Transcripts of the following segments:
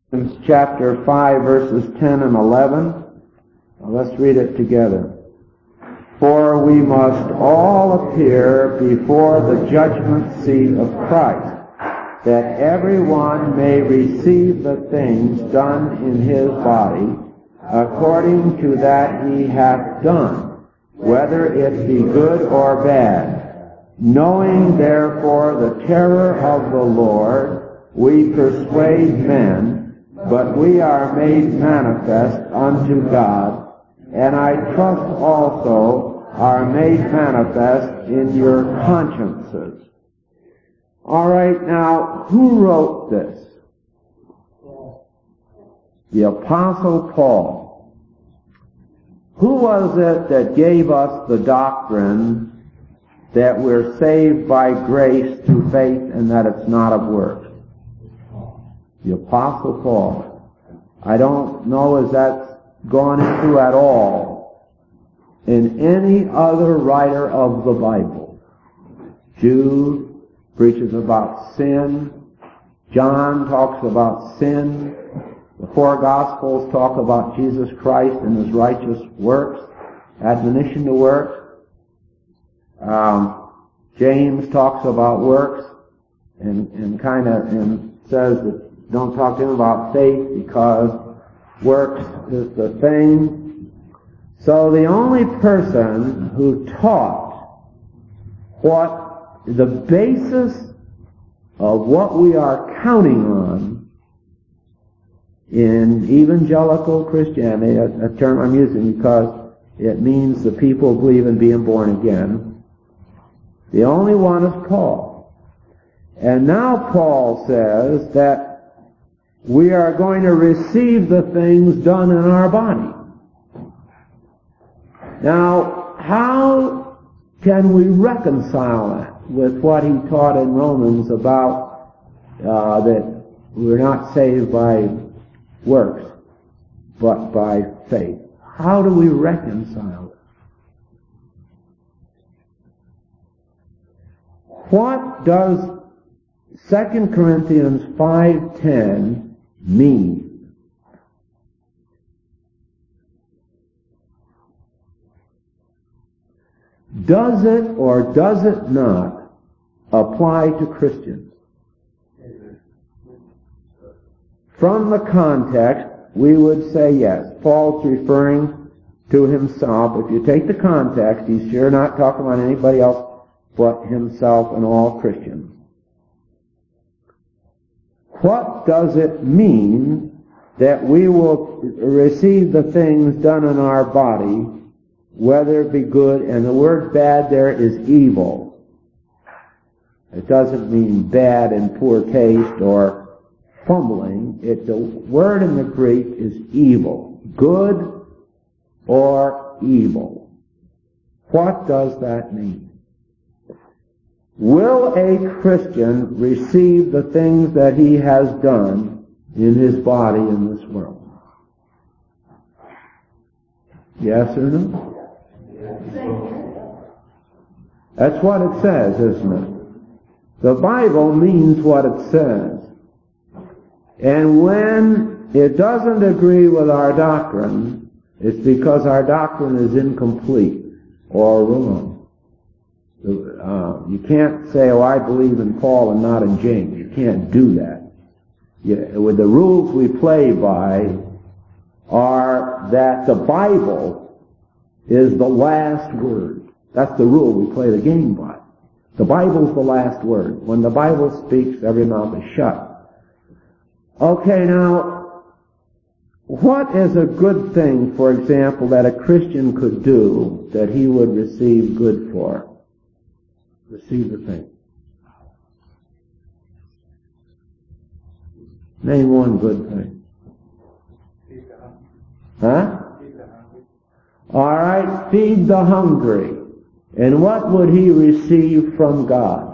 Chapter 5, verses 10 and 11. Now let's read it together. For we must all appear before the judgment seat of Christ, that everyone may receive the things done in his body, according to that he hath done, whether it be good or bad. Knowing therefore the terror of the Lord, we persuade men, but we are made manifest unto God, and I trust also are made manifest in your consciences. All right, now, who wrote this? The Apostle Paul. Who was it that gave us the doctrine that we're saved by grace through faith and that it's not of works? The Apostle Paul. I don't know if that's gone into at all in any other writer of the Bible. Jude preaches about sin. John talks about sin. The four Gospels talk about Jesus Christ and his righteous works, admonition to works. James talks about works and says that don't talk to him about faith because works is the thing. So the only person who taught what the basis of what we are counting on in evangelical Christianity, a term I'm using because it means the people who believe in being born again, the only one is Paul. And now Paul says that we are going to receive the things done in our body. Now, how can we reconcile that with what he taught in Romans about that we're not saved by works, but by faith? How do we reconcile it? What does 2 Corinthians 5:10 mean? Does it or does it not apply to Christians? From the context, we would say yes. Paul's referring to himself. If you take the context, he's sure not talking about anybody else but himself and all Christians. What does it mean that we will receive the things done in our body, whether it be good, and the word bad there is evil. It doesn't mean bad in poor taste or fumbling. The word in the Greek is evil, good or evil. What does that mean? Will a Christian receive the things that he has done in his body in this world? Yes or no? That's what it says, isn't it? The Bible means what it says. And when it doesn't agree with our doctrine, it's because our doctrine is incomplete or wrong. You can't say, oh, I believe in Paul and not in James. You can't do that. With the rules we play by are that the Bible is the last word. That's the rule we play the game by. The Bible's the last word. When the Bible speaks, every mouth is shut. Okay, now, what is a good thing, for example, that a Christian could do that he would receive good for? Receive the thing. Name one good thing. Huh? All right, feed the hungry. And what would he receive from God?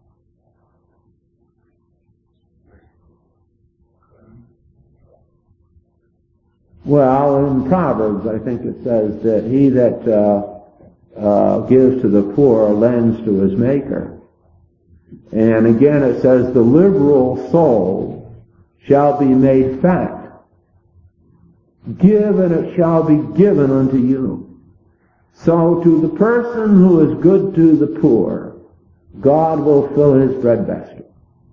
Well, in Proverbs, I think it says that he that gives to the poor lends to his Maker. And again, it says the liberal soul shall be made fat. Give, and it shall be given unto you. So to the person who is good to the poor, God will fill his breadbasket.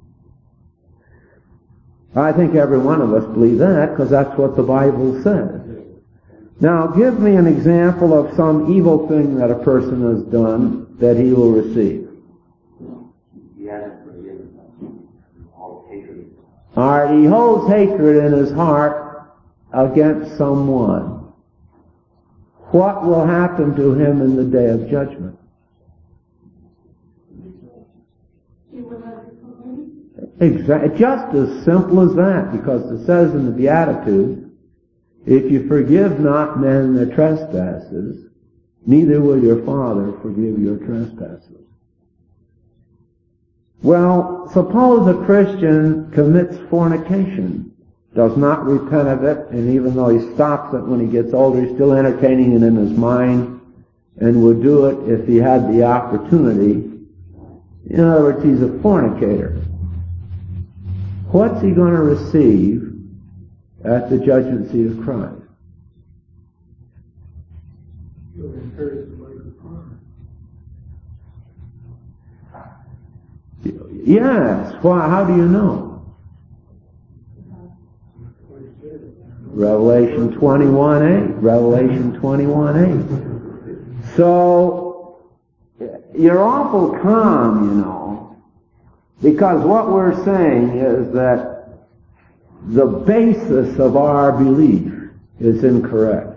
I think every one of us believe that, because that's what the Bible says. Now, give me an example of some evil thing that a person has done that he will receive. He hasn't forgiven them. All hatred. All right, he holds hatred in his heart against someone. What will happen to him in the day of judgment? Exactly, just as simple as that, because it says in the Beatitudes, if you forgive not men their trespasses, neither will your Father forgive your trespasses. Well, suppose a Christian commits fornication, does not repent of it, and even though he stops it when he gets older, he's still entertaining it in his mind, and would do it if he had the opportunity. In other words, he's a fornicator. What's he going to receive at the judgment seat of Christ? He'll inherit the lake of fire. Yes. Why? How do you know? Revelation 21:8. Revelation 21:8. So, you're awful calm, you know, because what we're saying is that the basis of our belief is incorrect.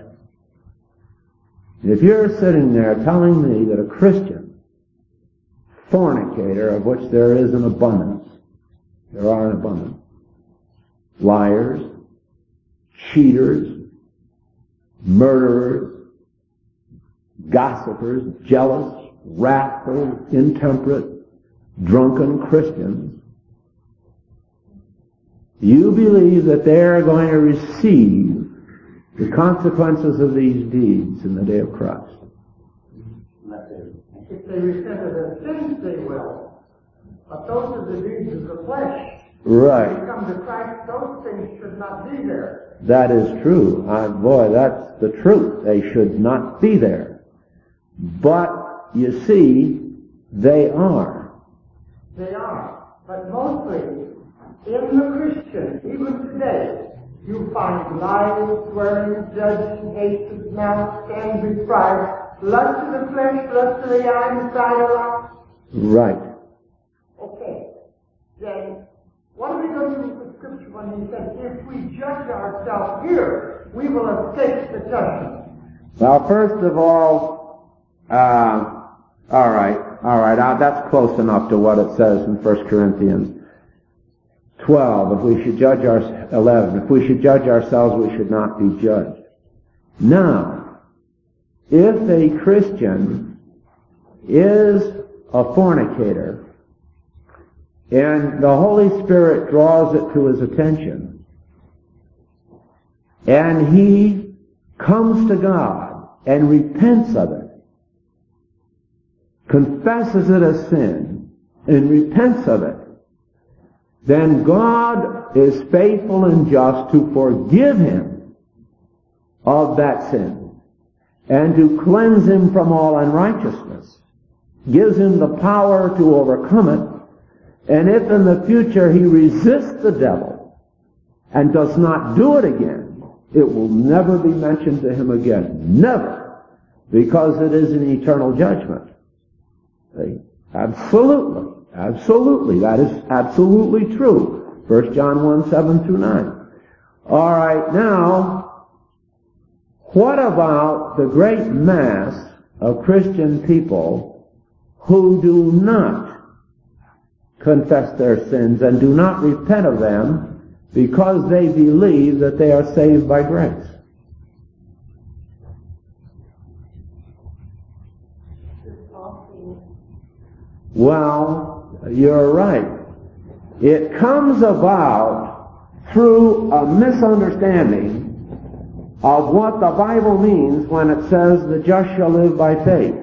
If you're sitting there telling me that a Christian fornicator, of which there is an abundance, there are an abundance, liars, cheaters, murderers, gossipers, jealous, wrathful, intemperate, drunken Christians, you believe that they are going to receive the consequences of these deeds in the day of Christ. If they repent of their sins, they will. But those are the deeds of the flesh. Right. When they come to Christ, those things should not be there. That is true. Boy, that's the truth. They should not be there. But, you see, they are. They are. But mostly, in the Christian, even today, you find lying, swearing, judging, hatred, malice, envy, pride, lust of the flesh, lust of the eye, and pride of life. Right. Okay. Then, what are we going to do with the scripture when he said, if we judge ourselves here, we will escape the judgment? Well, first of all, all right, that's close enough to what it says in 1 Corinthians 12. If we should judge 11, if we should judge ourselves, we should not be judged. Now, if a Christian is a fornicator, and the Holy Spirit draws it to his attention, and he comes to God and repents of it, confesses it as sin, and repents of it, then God is faithful and just to forgive him of that sin and to cleanse him from all unrighteousness, gives him the power to overcome it. And if in the future he resists the devil and does not do it again, it will never be mentioned to him again. Never. Because it is an eternal judgment. See? Absolutely. Absolutely. That is absolutely true. 1 John 1:7-9. All right, now, what about the great mass of Christian people who do not confess their sins and do not repent of them because they believe that they are saved by grace? Well, you're right. It comes about through a misunderstanding of what the Bible means when it says the just shall live by faith.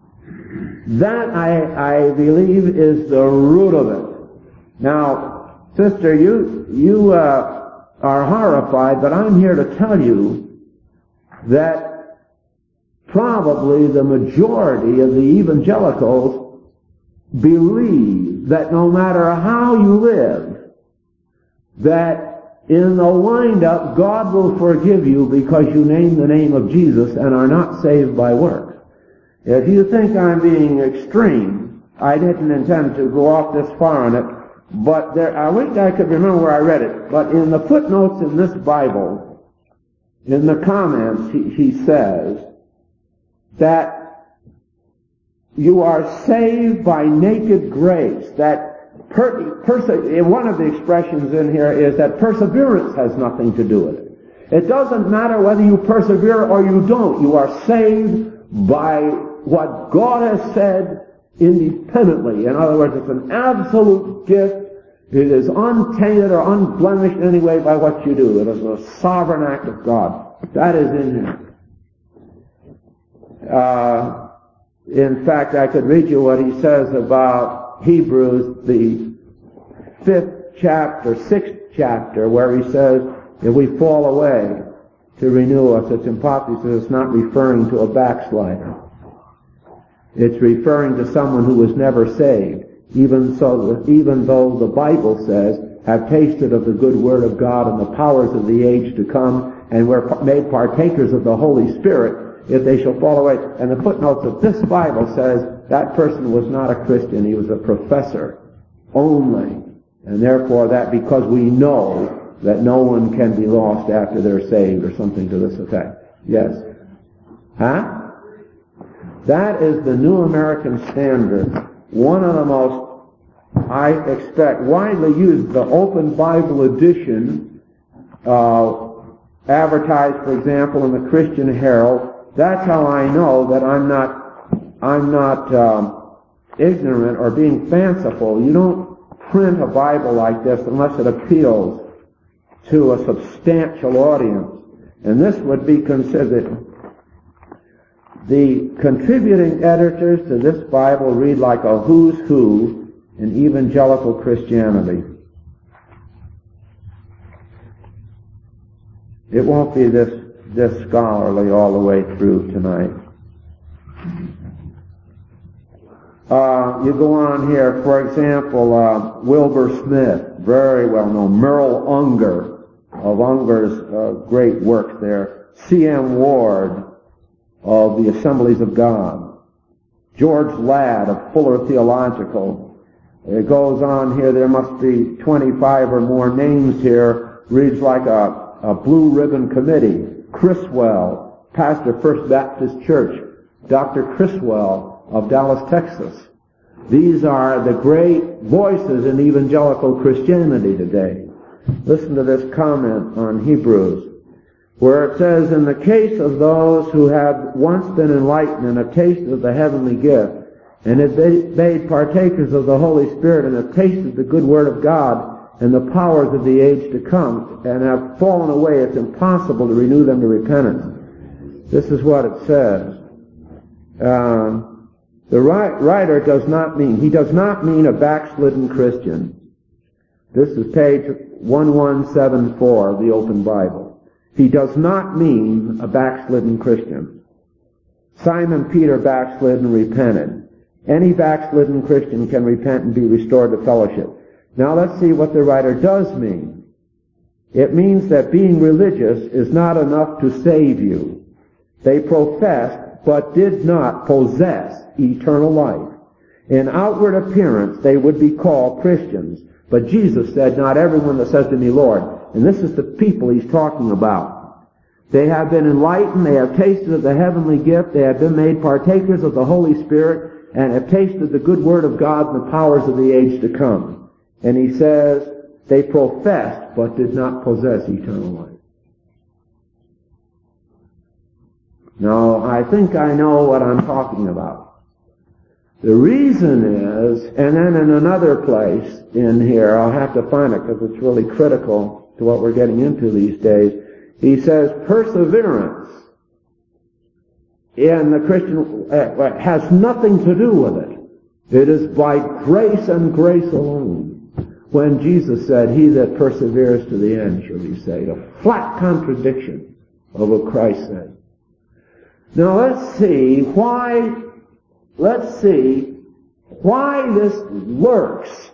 That, I believe, is the root of it. Now, Sister, you are horrified, but I'm here to tell you that probably the majority of the evangelicals believe that no matter how you live, that in the wind-up, God will forgive you because you name the name of Jesus and are not saved by works. If you think I'm being extreme, I didn't intend to go off this far on it, but I wish I could remember where I read it, but in the footnotes in this Bible, in the comments, he says that you are saved by naked grace, that one of the expressions in here is that perseverance has nothing to do with it. It doesn't matter whether you persevere or you don't. You are saved by what God has said independently. In other words, it's an absolute gift. It is untainted or unblemished in any way by what you do. It is a sovereign act of God. That is in here. In fact, I could read you what he says about Hebrews, the 5th chapter, 6th chapter, where he says, if we fall away, to renew us. It's impossible. He says it's not referring to a backslider. It's referring to someone who was never saved. Even though the Bible says, have tasted of the good word of God and the powers of the age to come, and were made partakers of the Holy Spirit, if they shall fall away. And the footnotes of this Bible says that person was not a Christian. He was a professor only. And therefore that because we know that no one can be lost after they're saved or something to this effect. Yes? Huh? That is the New American Standard. One of the most, I expect, widely used, the Open Bible Edition, advertised, for example, in the Christian Herald. That's how I know that I'm not ignorant or being fanciful. You don't print a Bible like this unless it appeals to a substantial audience. And this would be considered. The contributing editors to this Bible read like a who's who in evangelical Christianity. It won't be this scholarly all the way through tonight. You go on here, for example, Wilbur Smith, very well known. Merle Unger, of Unger's great work there. C.M. Ward, of the Assemblies of God. George Ladd of Fuller Theological. It goes on here, there must be 25 or more names here. Reads like a blue ribbon committee. Criswell, pastor First Baptist Church. Dr. Criswell of Dallas, Texas. These are the great voices in evangelical Christianity today. Listen to this comment on Hebrews, where it says, in the case of those who have once been enlightened and have tasted of the heavenly gift, and have been made partakers of the Holy Spirit, and have tasted the good word of God and the powers of the age to come, and have fallen away, it's impossible to renew them to repentance. This is what it says. The writer does not mean a backslidden Christian. This is page 1174 of the Open Bible. He does not mean a backslidden Christian. Simon Peter backslid and repented. Any backslidden Christian can repent and be restored to fellowship. Now let's see what the writer does mean. It means that being religious is not enough to save you. They professed but did not possess eternal life. In outward appearance they would be called Christians, but Jesus said, not everyone that says to me, Lord. And this is the people he's talking about. They have been enlightened, they have tasted of the heavenly gift, they have been made partakers of the Holy Spirit, and have tasted the good word of God and the powers of the age to come. And he says, they professed but did not possess eternal life. Now, I think I know what I'm talking about. The reason is, and then in another place in here, I'll have to find it because it's really critical to what we're getting into these days. He says perseverance in the Christian has nothing to do with it. It is by grace and grace alone. when Jesus said, "He that perseveres to the end shall be saved." A flat contradiction of what Christ said. Now let's see why this works,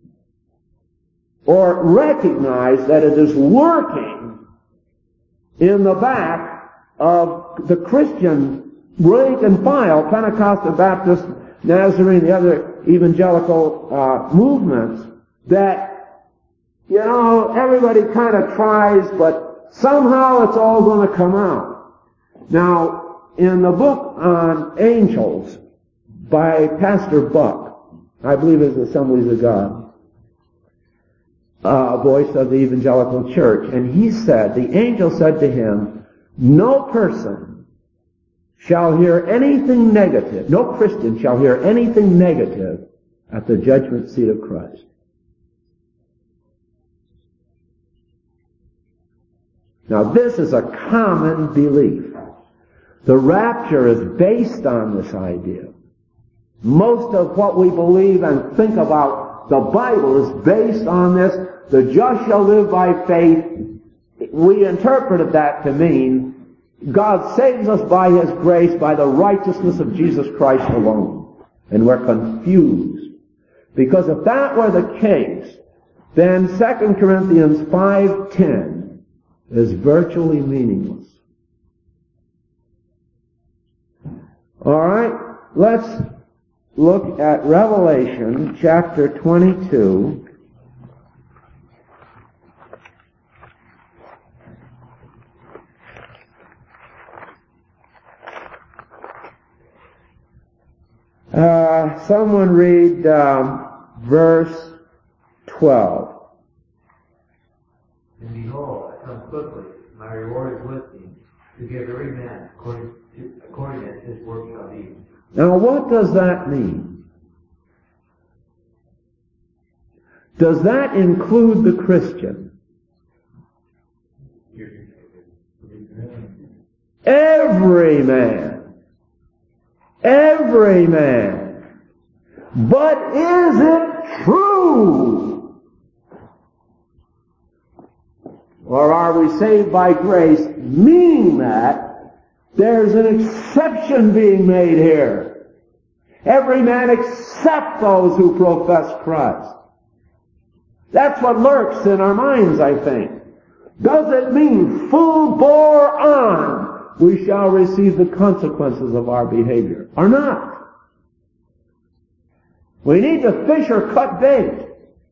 or recognize that it is working in the back of the Christian rank and file, Pentecostal, Baptist, Nazarene, the other evangelical movements, that, everybody kind of tries, but somehow it's all going to come out. Now, in the book on angels by Pastor Buck, I believe it's Assemblies of God, a voice of the evangelical church, and he said, the angel said to him, no person shall hear anything negative, no Christian shall hear anything negative at the judgment seat of Christ. Now this is a common belief. The rapture is based on this idea. Most of what we believe and think about the Bible is based on this. The just shall live by faith. We interpreted that to mean God saves us by His grace, by the righteousness of Jesus Christ alone. And we're confused. Because if that were the case, then 2 Corinthians 5:10 is virtually meaningless. All right, let's look at Revelation chapter 22. Someone read verse 12. And behold, I come quickly, my reward is with me, to give every man according as his work shall be. Now what does that mean? Does that include the Christian? Every man. Every man. But is it true? Or are we saved by grace, meaning that there's an exception being made here? Every man except those who profess Christ. That's what lurks in our minds, I think. Does it mean full bore on we shall receive the consequences of our behavior, or not? We need to fish or cut bait.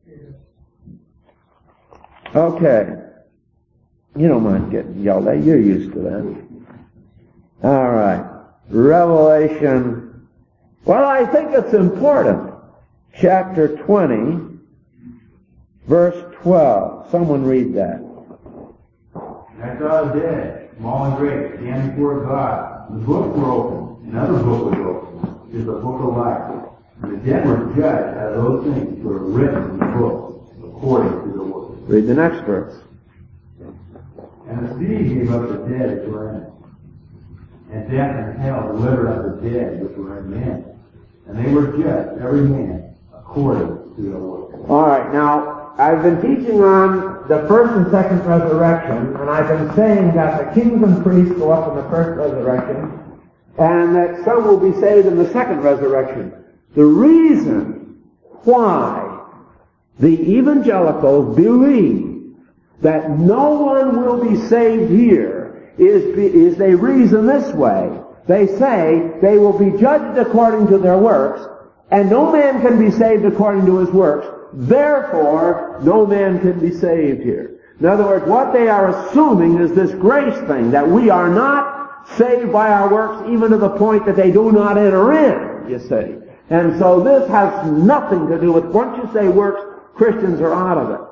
Okay. You don't mind getting yelled at. You're used to that. All right. Revelation. Well, I think it's important. Chapter 20, verse 12. Someone read that. And I saw the dead, small and great, stand before God. The books were opened. Another book was opened, which is the book of life. And the dead were judged out of those things which were written in the book, according to the works. Read the next verse. And the sea gave up the dead which were in it. And death and hell delivered up the dead which were in men. And they were judged, every man, according to their works. All right, now, I've been teaching on the first and second resurrection, and I've been saying that the kings and priests go up in the first resurrection, and that some will be saved in the second resurrection. The reason why the evangelicals believe that no one will be saved here is they reason this way. They say they will be judged according to their works, and no man can be saved according to his works. Therefore, no man can be saved here. In other words, what they are assuming is this grace thing, that we are not saved by our works even to the point that they do not enter in, you see. And so this has nothing to do with, once you say works, Christians are out of it.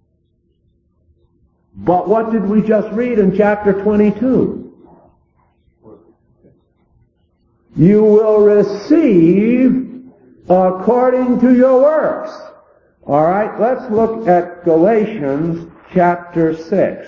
But what did we just read in chapter 22? You will receive according to your works. All right, let's look at Galatians chapter 6.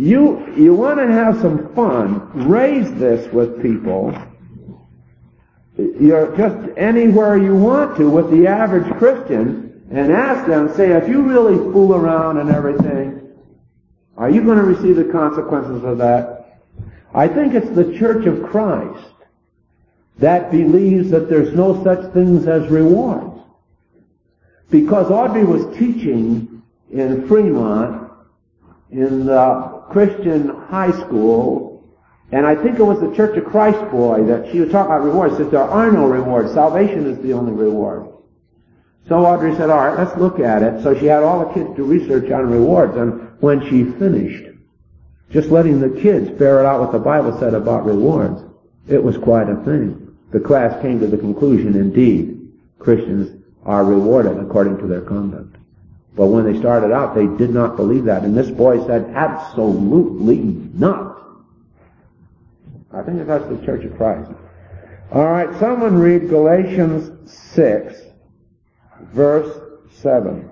You want to have some fun, raise this with people, you're just anywhere you want to with the average Christian and ask them, say, if you really fool around and everything, are you going to receive the consequences of that? I think it's the Church of Christ that believes that there's no such things as rewards. Because Audrey was teaching in Fremont in the Christian high school, and I think it was the Church of Christ boy that she was talking about rewards. She said, there are no rewards. Salvation is the only reward. So Audrey said, all right, let's look at it. So she had all the kids do research on rewards, and when she finished, just letting the kids ferret out what the Bible said about rewards, it was quite a thing. The class came to the conclusion, indeed, Christians are rewarded according to their conduct. But when they started out, they did not believe that. And this boy said, absolutely not. I think that's the Church of Christ. All right, someone read Galatians 6, verse 7.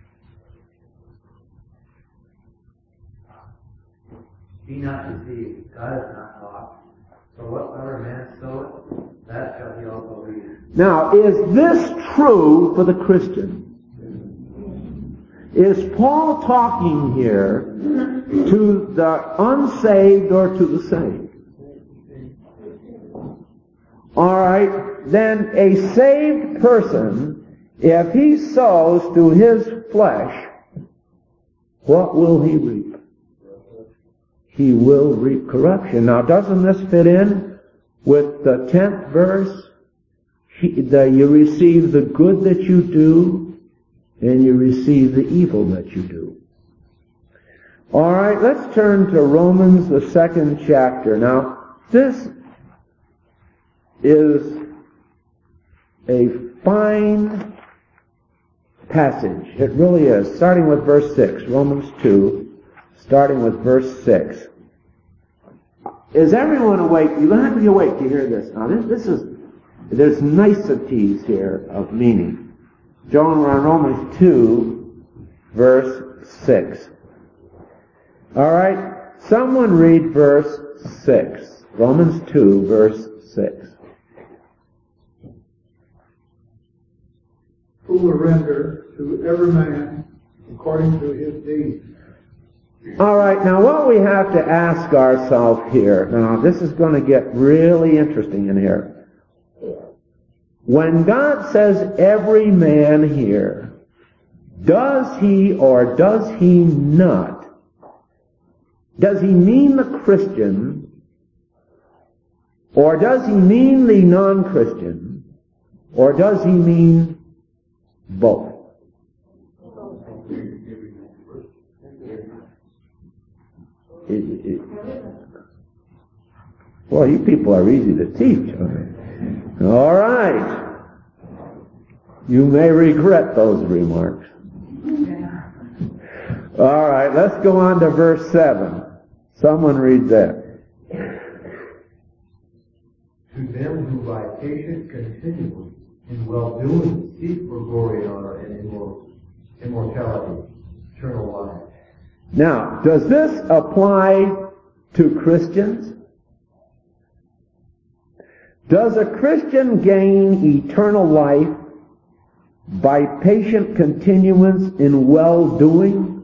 Be not deceived, God is not mocked. For whatsoever man soweth, that shall he also reap. Now, is this true for the Christian? Is Paul talking here to the unsaved or to the saved? All right, then a saved person, if he sows to his flesh, what will he reap? He will reap corruption. Now, doesn't this fit in with the 10th verse? You receive the good that you do, and you receive the evil that you do. All right, let's turn to Romans, the 2nd chapter. Now, this is a fine passage. It really is. Starting with verse 6, Romans 2, starting with verse 6. Is everyone awake? You're going to have to be awake to hear this. Now, there's niceties here of meaning. John, we're on Romans 2, verse 6. All right, someone read verse 6. Romans 2, verse 6. Who will render to every man according to his deeds. All right, now what we have to ask ourselves here, now this is going to get really interesting in here. When God says every man here, does he or does he not, does he mean the Christian, or does he mean the non-Christian, or does he mean both? Well, you people are easy to teach. All right. You may regret those remarks. All right, let's go on to verse 7. Someone read that. To them who by patience continually in well-doing seek for glory and honor and immortality, eternal life. Now, does this apply to Christians? Does a Christian gain eternal life by patient continuance in well-doing?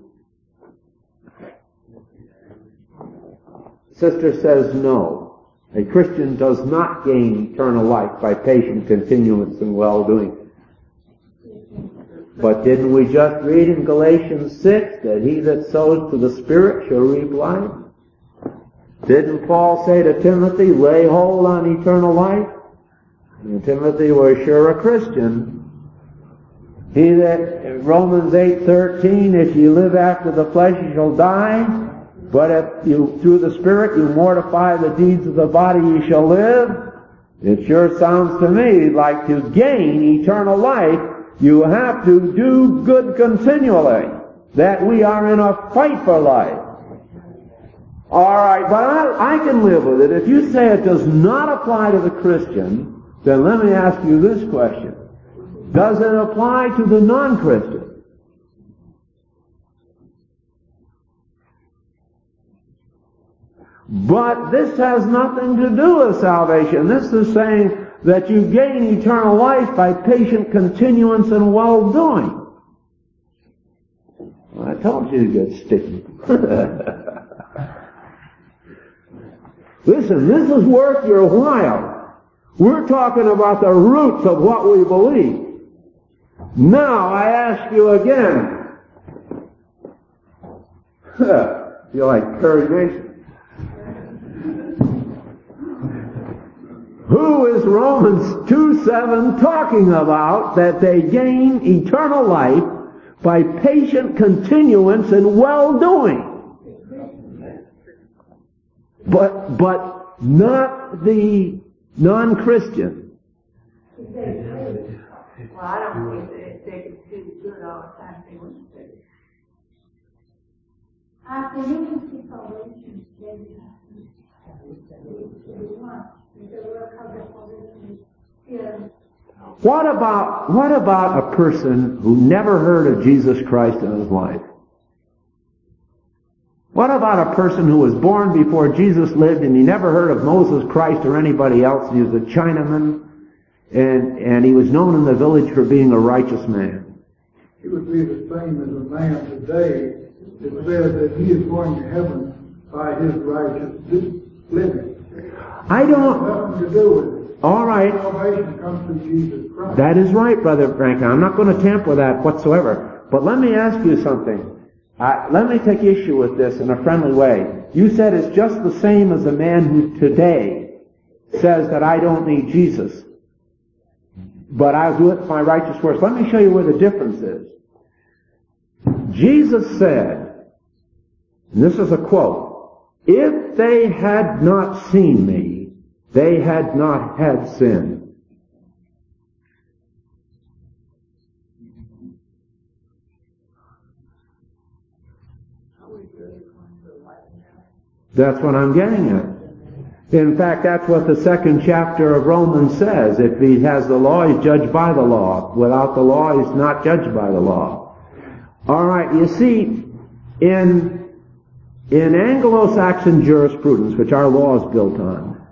Sister says no. A Christian does not gain eternal life by patient continuance in well-doing. But didn't we just read in Galatians 6 that he that sows to the Spirit shall reap life? Didn't Paul say to Timothy, lay hold on eternal life? And Timothy was sure a Christian. He that, Romans 8:13, if you live after the flesh you shall die, but if you, through the Spirit, you mortify the deeds of the body, you shall live. It sure sounds to me like to gain eternal life, you have to do good continually. That we are in a fight for life. All right, but I can live with it. If you say it does not apply to the Christian, then let me ask you this question. Does it apply to the non-Christian? But this has nothing to do with salvation. This is saying that you gain eternal life by patient continuance and well-doing. Well, I told you to get sticky. Listen, this is worth your while. We're talking about the roots of what we believe. Now I ask you again. You're like Perry Mason. Who is Romans 2:7 talking about that they gain eternal life by patient continuance and well-doing? But not the non-Christian. Well, I don't think that they could do good all the time. They wouldn't say. After you can see salvation, then you have to want. What about a person who never heard of Jesus Christ in his life? What about a person who was born before Jesus lived and he never heard of Moses Christ or anybody else, and he was a Chinaman, and he was known in the village for being a righteous man? He would be the same as a man today that says that he is going to heaven by his righteous living. I don't... Nothing to do with it. All right. Salvation comes through Jesus Christ. That is right, Brother Franklin. I'm not going to tamper with that whatsoever. But let me ask you something. Let me take issue with this in a friendly way. You said it's just the same as a man who today says that I don't need Jesus, but I'll do it for my righteous works. Let me show you where the difference is. Jesus said, and this is a quote, "If they had not seen me, they had not had sin." That's what I'm getting at. In fact, that's what the second chapter of Romans says. If he has the law, he's judged by the law. Without the law, he's not judged by the law. All right, you see, in Anglo-Saxon jurisprudence, which our law is built on,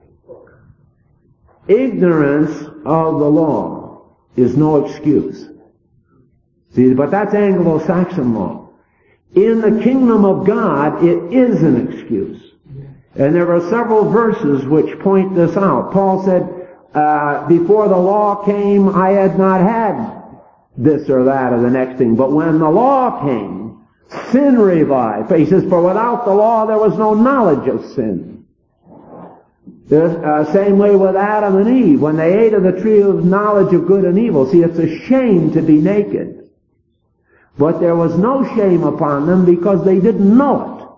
ignorance of the law is no excuse. See, but that's Anglo-Saxon law. In the kingdom of God, it is an excuse. And there are several verses which point this out. Paul said, before the law came, I had not had this or that or the next thing. But when the law came, sin revived. He says, for without the law, there was no knowledge of sin. Same way with Adam and Eve. When they ate of the tree of knowledge of good and evil. See, it's a shame to be naked. But there was no shame upon them because they didn't know it.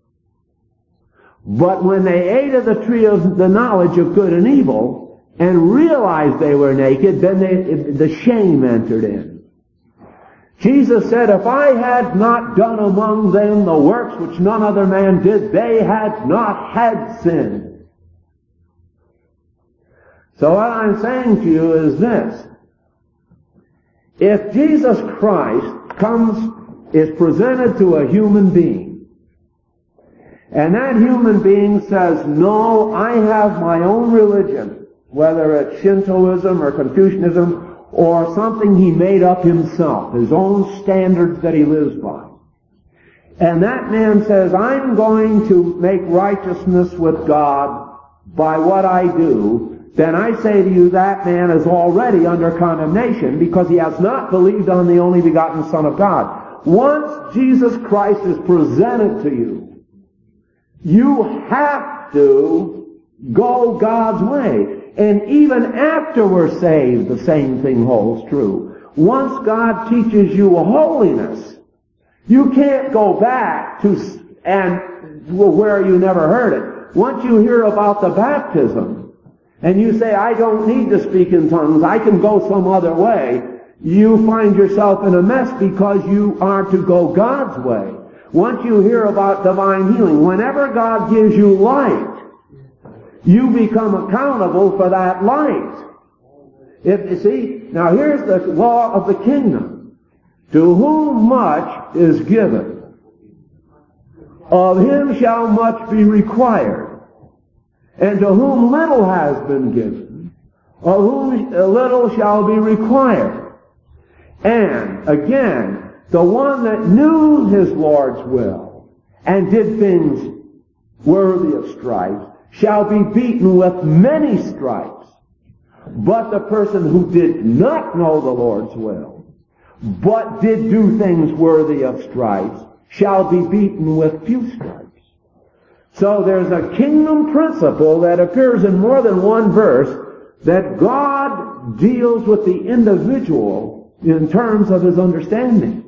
But when they ate of the tree of the knowledge of good and evil and realized they were naked, then the shame entered in. Jesus said, if I had not done among them the works which none other man did, they had not had sin. So what I'm saying to you is this. If Jesus Christ is presented to a human being, and that human being says, no, I have my own religion, whether it's Shintoism or Confucianism or something he made up himself, his own standards that he lives by. And that man says, I'm going to make righteousness with God by what I do. Then I say to you, that man is already under condemnation because he has not believed on the only begotten Son of God. Once Jesus Christ is presented to you, you have to go God's way. And even after we're saved, the same thing holds true. Once God teaches you holiness, you can't go back to where you never heard it. Once you hear about the baptism, and you say, I don't need to speak in tongues, I can go some other way, you find yourself in a mess because you are to go God's way. Once you hear about divine healing, whenever God gives you light, you become accountable for that light. If you see, now here's the law of the kingdom. To whom much is given, of him shall much be required. And to whom little has been given, of whom little shall be required. And, again, the one that knew his Lord's will and did things worthy of stripes shall be beaten with many stripes. But the person who did not know the Lord's will, but did do things worthy of stripes, shall be beaten with few stripes. So there's a kingdom principle that appears in more than one verse, that God deals with the individual in terms of his understanding.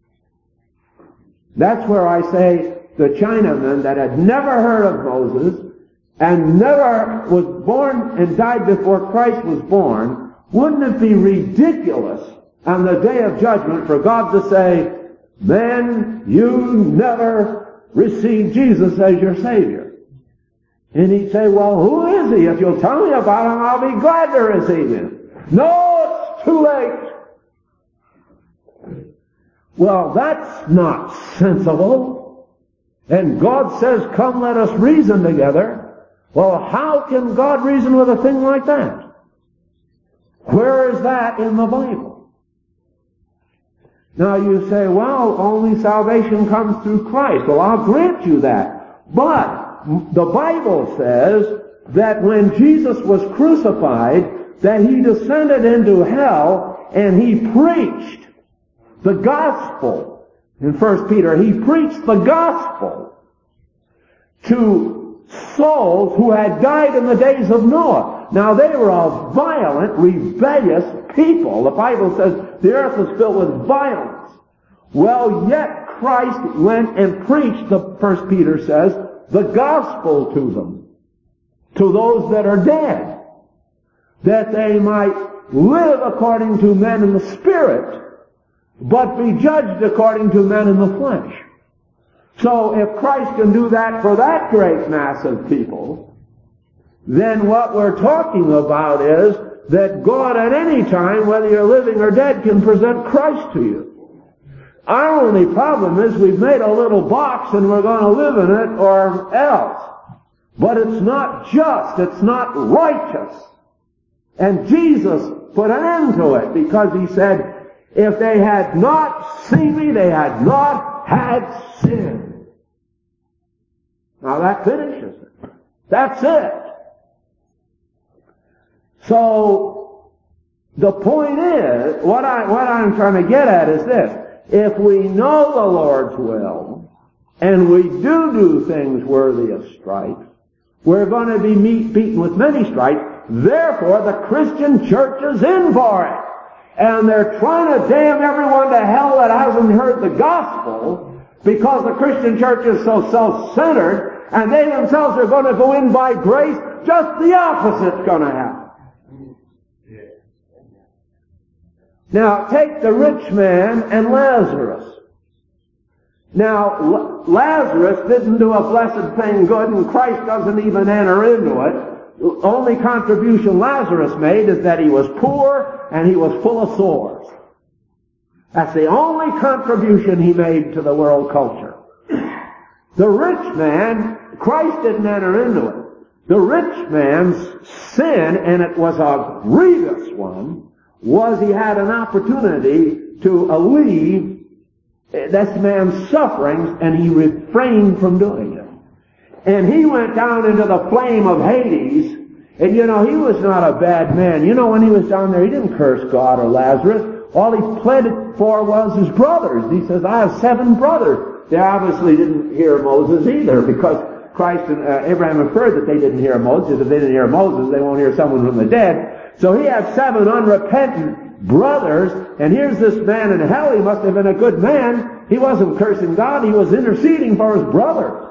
That's where I say the Chinaman that had never heard of Moses and never was born and died before Christ was born, wouldn't it be ridiculous on the day of judgment for God to say, then you never received Jesus as your Savior? And he'd say, well, who is he? If you'll tell me about him, I'll be glad to receive him. No, it's too late. Well, that's not sensible. And God says, come, let us reason together. Well, how can God reason with a thing like that? Where is that in the Bible? Now you say, well, only salvation comes through Christ. Well, I'll grant you that. But the Bible says that when Jesus was crucified, that he descended into hell and he preached the gospel. In 1 Peter, he preached the gospel to souls who had died in the days of Noah. Now they were a violent, rebellious people. The Bible says the earth was filled with violence. Well, yet Christ went and preached, 1 Peter says, the gospel to them, to those that are dead, that they might live according to men in the spirit, but be judged according to men in the flesh. So if Christ can do that for that great mass of people, then what we're talking about is that God at any time, whether you're living or dead, can present Christ to you. Our only problem is we've made a little box and we're going to live in it or else. But it's not just, it's not righteous. And Jesus put an end to it because he said, if they had not seen me, they had not had sin. Now that finishes it. That's it. So, the point is, what I'm trying to get at is this. If we know the Lord's will, and we do things worthy of stripes, we're going to be beaten with many stripes. Therefore, the Christian church is in for it. And they're trying to damn everyone to hell that hasn't heard the gospel, because the Christian church is so self-centered, and they themselves are going to go in by grace. Just the opposite's going to happen. Now, take the rich man and Lazarus. Now, Lazarus didn't do a blessed thing good, and Christ doesn't even enter into it. The only contribution Lazarus made is that he was poor and he was full of sores. That's the only contribution he made to the world culture. The rich man, Christ didn't enter into it. The rich man's sin, and it was a grievous one, was he had an opportunity to alleviate this man's sufferings, and he refrained from doing it. And he went down into the flame of Hades, and he was not a bad man. When he was down there, he didn't curse God or Lazarus. All he pleaded for was his brothers. He says, I have 7 brothers. They obviously didn't hear Moses either, because Christ and Abraham inferred that they didn't hear Moses. If they didn't hear Moses, they won't hear someone from the dead. So he had 7 unrepentant brothers, and here's this man in hell. He must have been a good man. He wasn't cursing God. He was interceding for his brothers.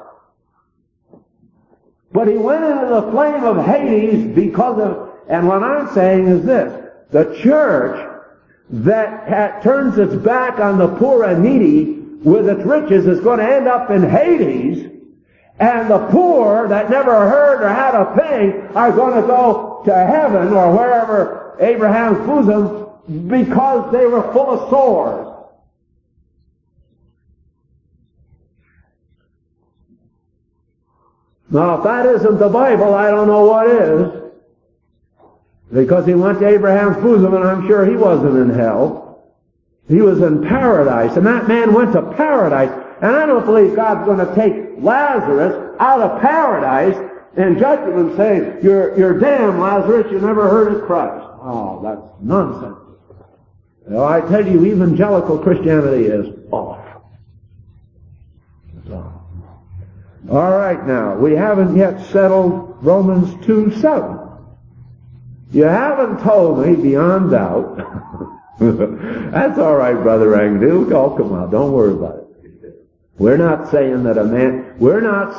But he went into the flame of Hades because of, and what I'm saying is this, the church that turns its back on the poor and needy with its riches is going to end up in Hades, and the poor that never heard or had a penny are going to go to heaven or wherever, Abraham's bosom, because they were full of sores. Now, if that isn't the Bible, I don't know what is. Because he went to Abraham's bosom, and I'm sure he wasn't in hell. He was in paradise, and that man went to paradise. And I don't believe God's going to take Lazarus out of paradise and judge him and say, you're damned, Lazarus, you never heard of Christ. Oh, that's nonsense. Well, I tell you, evangelical Christianity is off. It's off. All right, now, we haven't yet settled Romans 2:7. You haven't told me beyond doubt. That's all right, Brother Angdu. Oh, come on, don't worry about it. We're not saying that we're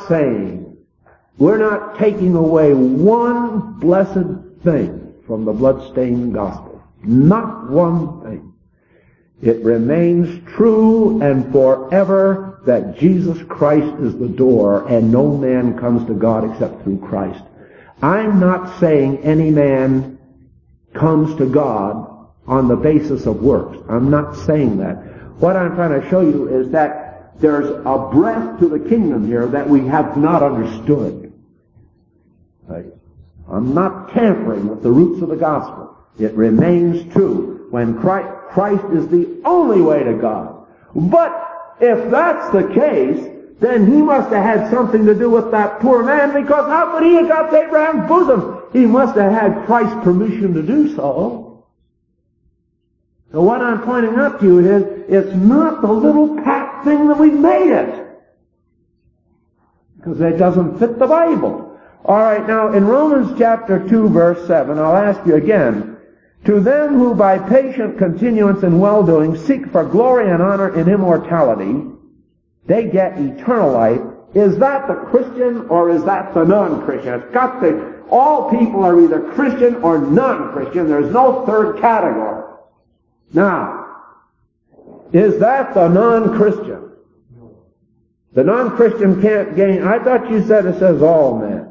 not taking away one blessed thing from the bloodstained gospel. Not one thing. It remains true and forever that Jesus Christ is the door and no man comes to God except through Christ. I'm not saying any man comes to God on the basis of works. I'm not saying that. What I'm trying to show you is that there's a breadth to the kingdom here that we have not understood. Right? I'm not tampering with the roots of the gospel. It remains true. When Christ is the only way to God. But if that's the case, then he must have had something to do with that poor man, because how could he have got to Abraham's bosom? He must have had Christ's permission to do so. So what I'm pointing out to you is, it's not the little pat thing that we made it. Because it doesn't fit the Bible. Alright, now in Romans chapter 2 verse 7, I'll ask you again, to them who by patient continuance in well-doing seek for glory and honor in immortality, they get eternal life. Is that the Christian or is that the non-Christian? It's got to, all people are either Christian or non-Christian. There's no third category. Now, is that the non-Christian? The non-Christian can't gain, I thought you said it says all men.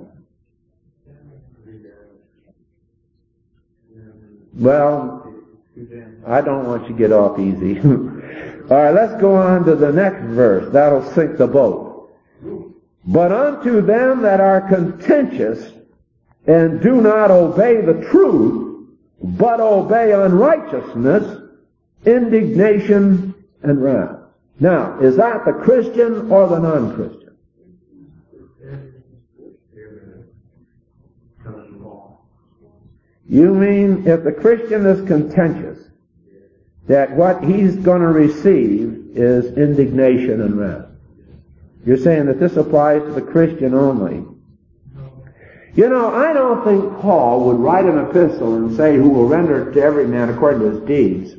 Well, I don't want you to get off easy. All right, let's go on to the next verse. That'll sink the boat. But unto them that are contentious and do not obey the truth, but obey unrighteousness, indignation and wrath. Now, is that the Christian or the non-Christian? You mean if the Christian is contentious, that what he's going to receive is indignation and wrath? You're saying that this applies to the Christian only. You know, I don't think Paul would write an epistle and say, who will render to every man according to his deeds.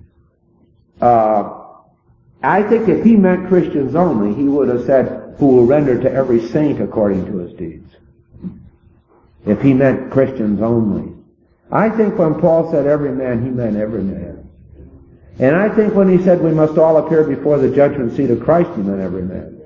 I think if he meant Christians only, he would have said, who will render to every saint according to his deeds. If he meant Christians only. I think when Paul said every man, he meant every man. And I think when he said we must all appear before the judgment seat of Christ, he meant every man.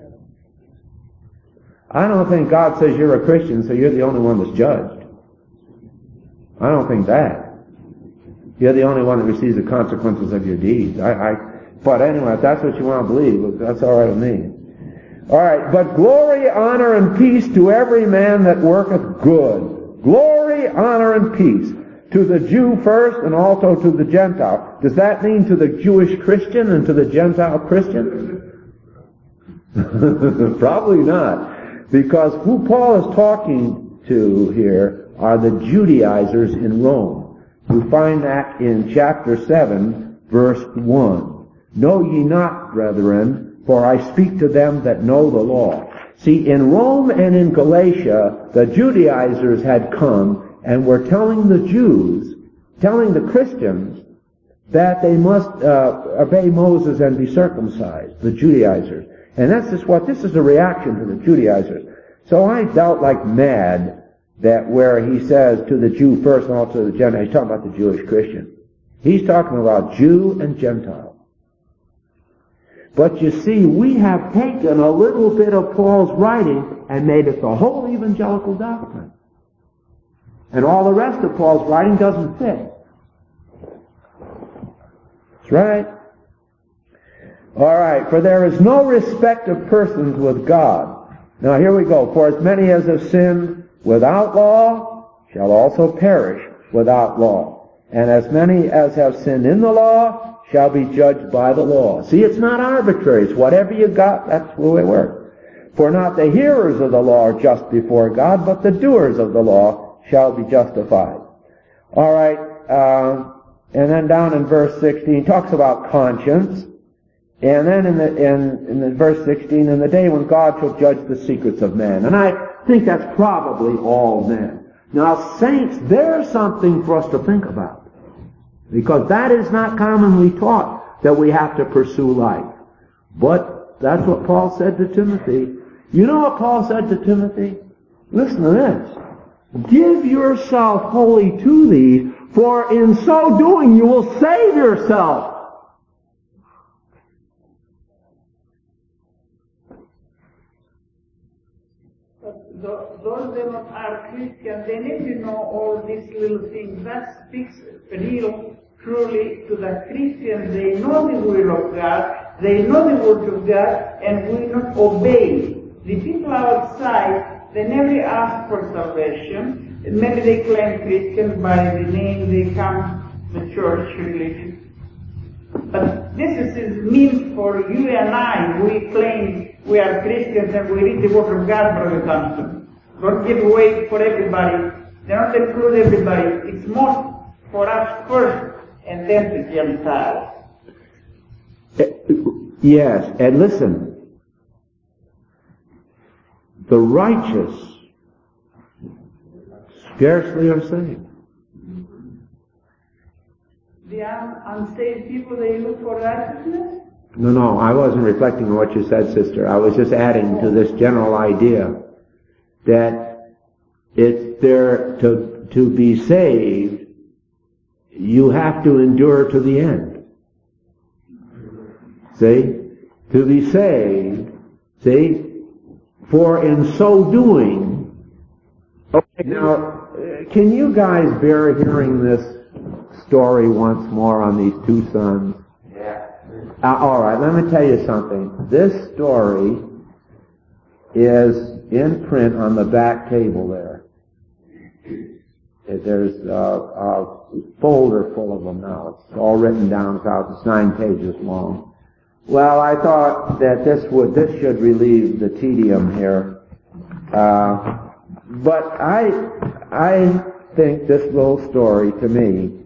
I don't think God says you're a Christian, so you're the only one that's judged. I don't think that. You're the only one that receives the consequences of your deeds. But anyway, if that's what you want to believe, that's all right with me. All right, but glory, honor, and peace to every man that worketh good. Glory, honor, and peace. To the Jew first and also to the Gentile. Does that mean to the Jewish Christian and to the Gentile Christian? Probably not. Because who Paul is talking to here are the Judaizers in Rome. You find that in chapter 7, verse 1. Know ye not, brethren, for I speak to them that know the law. See, in Rome and in Galatia, the Judaizers had come and were telling the Jews, telling the Christians, that they must obey Moses and be circumcised, the Judaizers. And that's just this is a reaction to the Judaizers. So I doubt like mad that where he says to the Jew first and also to the Gentile, he's talking about the Jewish Christian. He's talking about Jew and Gentile. But you see, we have taken a little bit of Paul's writing and made it the whole evangelical doctrine. And all the rest of Paul's writing doesn't fit. That's right. All right, for there is no respect of persons with God. Now here we go. For as many as have sinned without law shall also perish without law. And as many as have sinned in the law shall be judged by the law. See, it's not arbitrary. It's whatever you got, that's the way it works. For not the hearers of the law are just before God, but the doers of the law shall be justified. All right, and then down in verse 16, talks about conscience. And then in the verse 16, in the day when God shall judge the secrets of men. And I think that's probably all men. Now, saints, there's something for us to think about. Because that is not commonly taught, that we have to pursue life. But that's what Paul said to Timothy. You know what Paul said to Timothy? Listen to this. Give yourself wholly to thee, for in so doing you will save yourself. Those that are Christians, they need to know all these little things. That speaks real truly to the Christians. They know the will of God, they know the word of God, and will not obey. The people outside, they never ask for salvation. Maybe they claim Christians by the name they come to church religion. But this is means for you and I. We claim we are Christians and we read the Word of God, Brother Thompson. Don't give away for everybody. They don't include everybody. It's more for us first and then to Gentiles. Yes, and listen. The righteous scarcely are saved. The unsaved people, they look for righteousness? No, I wasn't reflecting on what you said, sister. I was just adding to this general idea that it's there to be saved, you have to endure to the end. See? To be saved, see? For in so doing... Okay, now, can you guys bear hearing this story once more on these two sons? Yeah. All right, let me tell you something. This story is in print on the back table there. There's a folder full of them now. It's all written down. It's 9 pages long. Well, I thought that this should relieve the tedium here. But I think this little story, to me,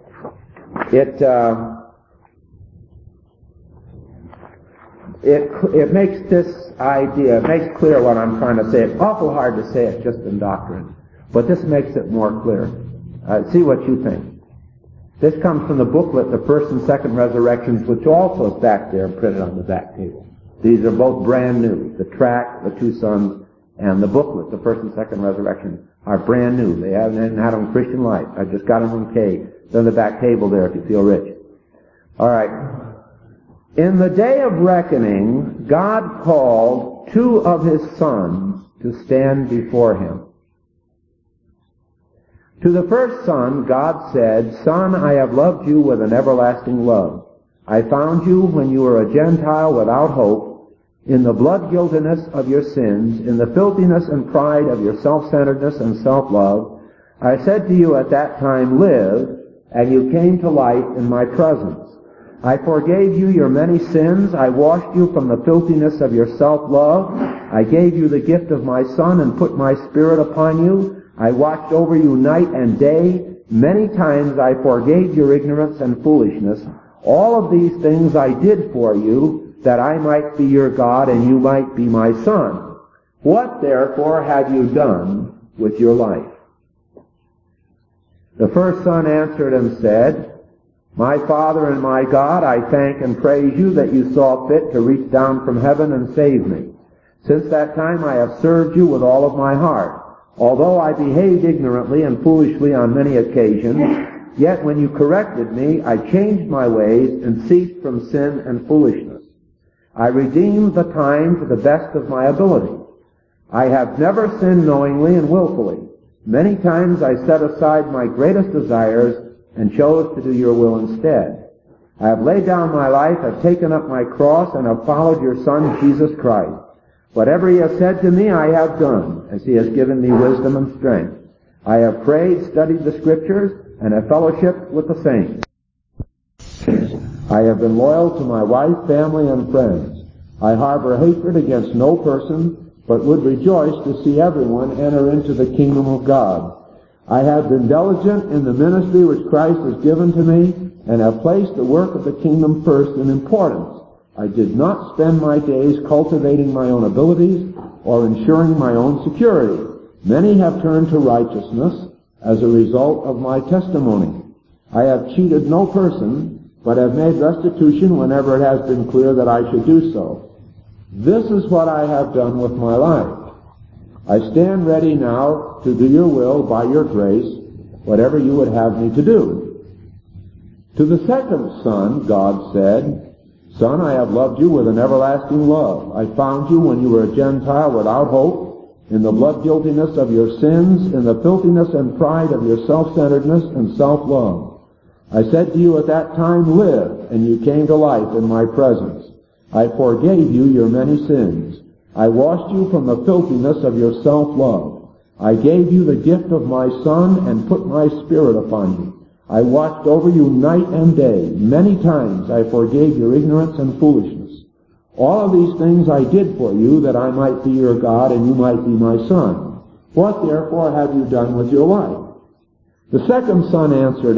it makes this idea, it makes clear what I'm trying to say. It's awful hard to say it just in doctrine, but this makes it more clear. See what you think. This comes from the booklet, The First and Second Resurrections, which also is back there printed on the back table. These are both brand new. The tract, The Two Sons, and the booklet, The First and Second Resurrection, are brand new. They haven't had them Christian Life. I just got them from Kay. They're on the back table there if you feel rich. All right. In the day of reckoning, God called 2 of his sons to stand before him. To the first son, God said, Son, I have loved you with an everlasting love. I found you when you were a Gentile without hope, in the blood guiltiness of your sins, in the filthiness and pride of your self-centeredness and self-love. I said to you at that time, Live, and you came to life in my presence. I forgave you your many sins. I washed you from the filthiness of your self-love. I gave you the gift of my Son and put my Spirit upon you. I watched over you night and day. Many times I forgave your ignorance and foolishness. All of these things I did for you, that I might be your God and you might be my son. What therefore have you done with your life? The first son answered and said, My Father and my God, I thank and praise you that you saw fit to reach down from heaven and save me. Since that time I have served you with all of my heart. Although I behaved ignorantly and foolishly on many occasions, yet when you corrected me, I changed my ways and ceased from sin and foolishness. I redeemed the time to the best of my ability. I have never sinned knowingly and willfully. Many times I set aside my greatest desires and chose to do your will instead. I have laid down my life, have taken up my cross, and have followed your Son, Jesus Christ. Whatever he has said to me, I have done, as he has given me wisdom and strength. I have prayed, studied the Scriptures, and have fellowshiped with the saints. I have been loyal to my wife, family, and friends. I harbor hatred against no person, but would rejoice to see everyone enter into the kingdom of God. I have been diligent in the ministry which Christ has given to me, and have placed the work of the kingdom first in importance. I did not spend my days cultivating my own abilities or ensuring my own security. Many have turned to righteousness as a result of my testimony. I have cheated no person, but have made restitution whenever it has been clear that I should do so. This is what I have done with my life. I stand ready now to do your will by your grace, whatever you would have me to do. To the second son, God said, Son, I have loved you with an everlasting love. I found you when you were a Gentile without hope, in the blood guiltiness of your sins, in the filthiness and pride of your self-centeredness and self-love. I said to you at that time, live, and you came to life in my presence. I forgave you your many sins. I washed you from the filthiness of your self-love. I gave you the gift of my Son and put my Spirit upon you. I watched over you night and day. Many times I forgave your ignorance and foolishness. All of these things I did for you, that I might be your God and you might be my son. What therefore have you done with your life? The second son answered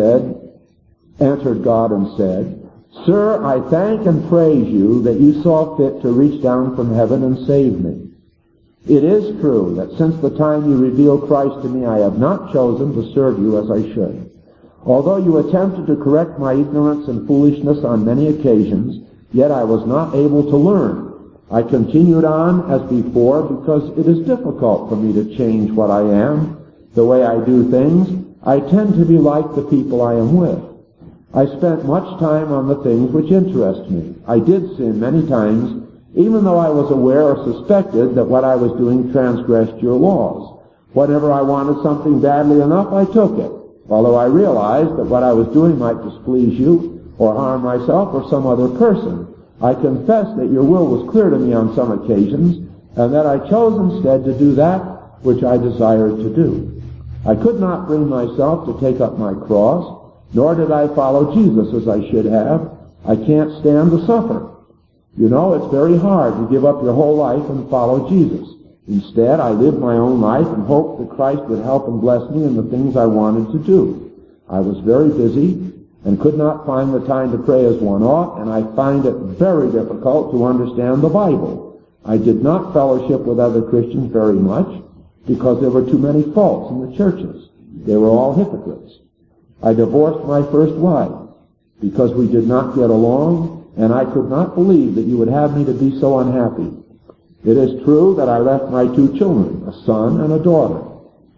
God and said, Sir, I thank and praise you that you saw fit to reach down from heaven and save me. It is true that since the time you revealed Christ to me, I have not chosen to serve you as I should. Although you attempted to correct my ignorance and foolishness on many occasions, yet I was not able to learn. I continued on as before because it is difficult for me to change what I am. The way I do things, I tend to be like the people I am with. I spent much time on the things which interest me. I did sin many times, even though I was aware or suspected that what I was doing transgressed your laws. Whenever I wanted something badly enough, I took it, although I realized that what I was doing might displease you or harm myself or some other person. I confess that your will was clear to me on some occasions, and that I chose instead to do that which I desired to do. I could not bring myself to take up my cross, nor did I follow Jesus as I should have. I can't stand to suffer. You know, it's very hard to give up your whole life and follow Jesus. Instead, I lived my own life and hoped that Christ would help and bless me in the things I wanted to do. I was very busy and could not find the time to pray as one ought, and I find it very difficult to understand the Bible. I did not fellowship with other Christians very much because there were too many faults in the churches. They were all hypocrites. I divorced my first wife because we did not get along, and I could not believe that you would have me to be so unhappy. It is true that I left my 2 children, a son and a daughter.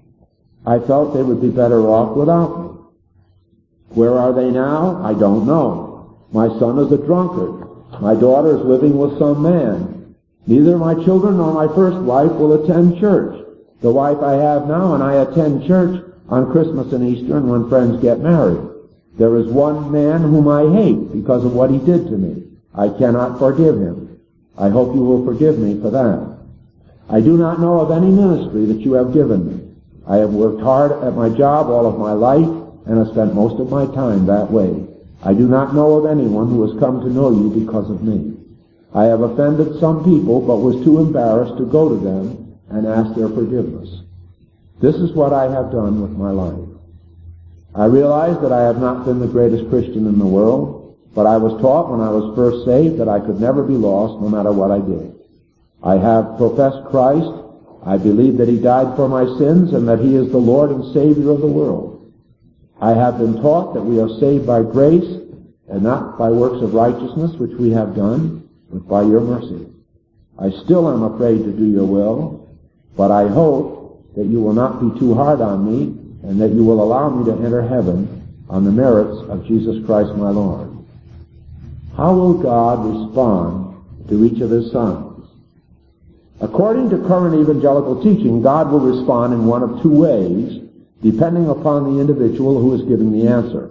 I felt they would be better off without me. Where are they now? I don't know. My son is a drunkard. My daughter is living with some man. Neither my children nor my first wife will attend church. The wife I have now and I attend church on Christmas and Easter and when friends get married. There is one man whom I hate because of what he did to me. I cannot forgive him. I hope you will forgive me for that. I do not know of any ministry that you have given me. I have worked hard at my job all of my life and have spent most of my time that way. I do not know of anyone who has come to know you because of me. I have offended some people, but was too embarrassed to go to them and ask their forgiveness. This is what I have done with my life. I realize that I have not been the greatest Christian in the world, but I was taught when I was first saved that I could never be lost no matter what I did. I have professed Christ. I believe that He died for my sins and that He is the Lord and Savior of the world. I have been taught that we are saved by grace and not by works of righteousness which we have done, but by your mercy. I still am afraid to do your will, but I hope that you will not be too hard on me and that you will allow me to enter heaven on the merits of Jesus Christ my Lord. How will God respond to each of His sons? According to current evangelical teaching, God will respond in one of 2 ways, depending upon the individual who is giving the answer.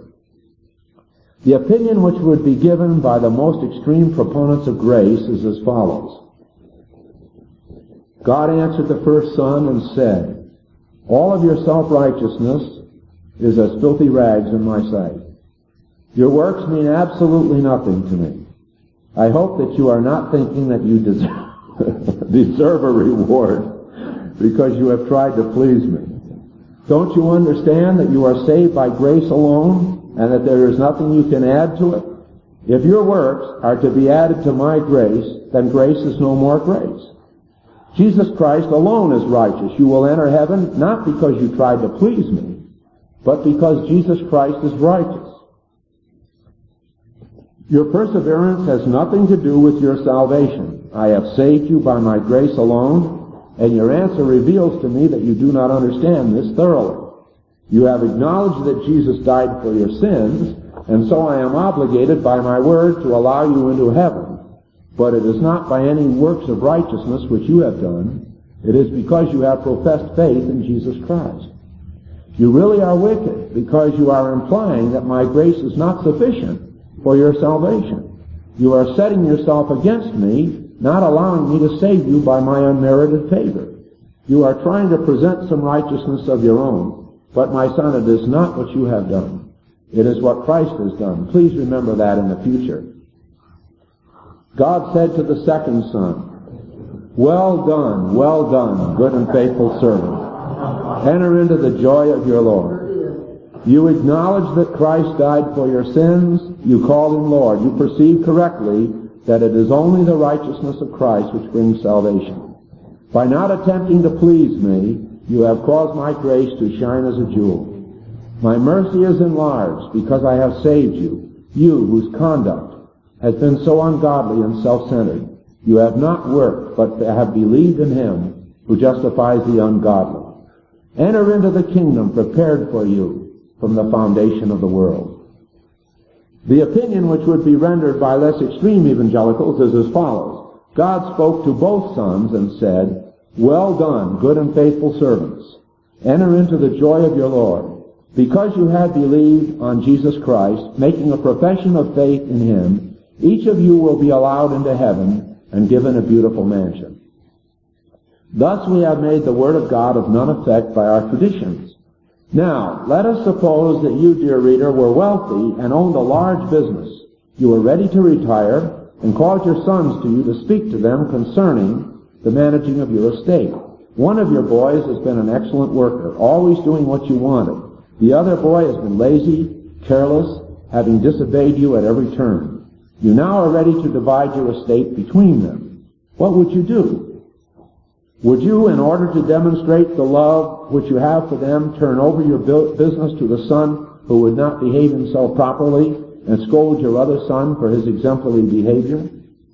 The opinion which would be given by the most extreme proponents of grace is as follows. God answered the first son and said, All of your self-righteousness is as filthy rags in my sight. Your works mean absolutely nothing to me. I hope that you are not thinking that you deserve a reward because you have tried to please me. Don't you understand that you are saved by grace alone and that there is nothing you can add to it? If your works are to be added to my grace, then grace is no more grace. Jesus Christ alone is righteous. You will enter heaven not because you tried to please me, but because Jesus Christ is righteous. Your perseverance has nothing to do with your salvation. I have saved you by my grace alone, and your answer reveals to me that you do not understand this thoroughly. You have acknowledged that Jesus died for your sins, and so I am obligated by my word to allow you into heaven. But it is not by any works of righteousness which you have done. It is because you have professed faith in Jesus Christ. You really are wicked because you are implying that my grace is not sufficient for your salvation. You are setting yourself against me, not allowing me to save you by my unmerited favor. You are trying to present some righteousness of your own, but my son, it is not what you have done. It is what Christ has done. Please remember that in the future. God said to the second son, well done, good and faithful servant. Enter into the joy of your Lord. You acknowledge that Christ died for your sins. You called him Lord. You perceive correctly that it is only the righteousness of Christ which brings salvation. By not attempting to please me, you have caused my grace to shine as a jewel. My mercy is enlarged because I have saved you, you whose conduct has been so ungodly and self-centered. You have not worked, but have believed in him who justifies the ungodly. Enter into the kingdom prepared for you from the foundation of the world. The opinion which would be rendered by less extreme evangelicals is as follows. God spoke to both sons and said, well done, good and faithful servants. Enter into the joy of your Lord. Because you have believed on Jesus Christ, making a profession of faith in him, each of you will be allowed into heaven and given a beautiful mansion. Thus we have made the word of God of none effect by our traditions. Now, let us suppose that you, dear reader, were wealthy and owned a large business. You were ready to retire and called your sons to you to speak to them concerning the managing of your estate. One of your boys has been an excellent worker, always doing what you wanted. The other boy has been lazy, careless, having disobeyed you at every turn. You now are ready to divide your estate between them. What would you do? Would you, in order to demonstrate the love which you have for them, turn over your business to the son who would not behave himself properly and scold your other son for his exemplary behavior?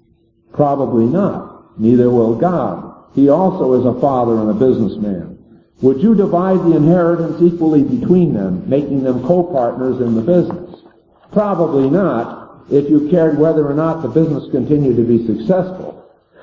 Probably not. Neither will God. He also is a father and a businessman. Would you divide the inheritance equally between them, making them co-partners in the business? Probably not, if you cared whether or not the business continued to be successful.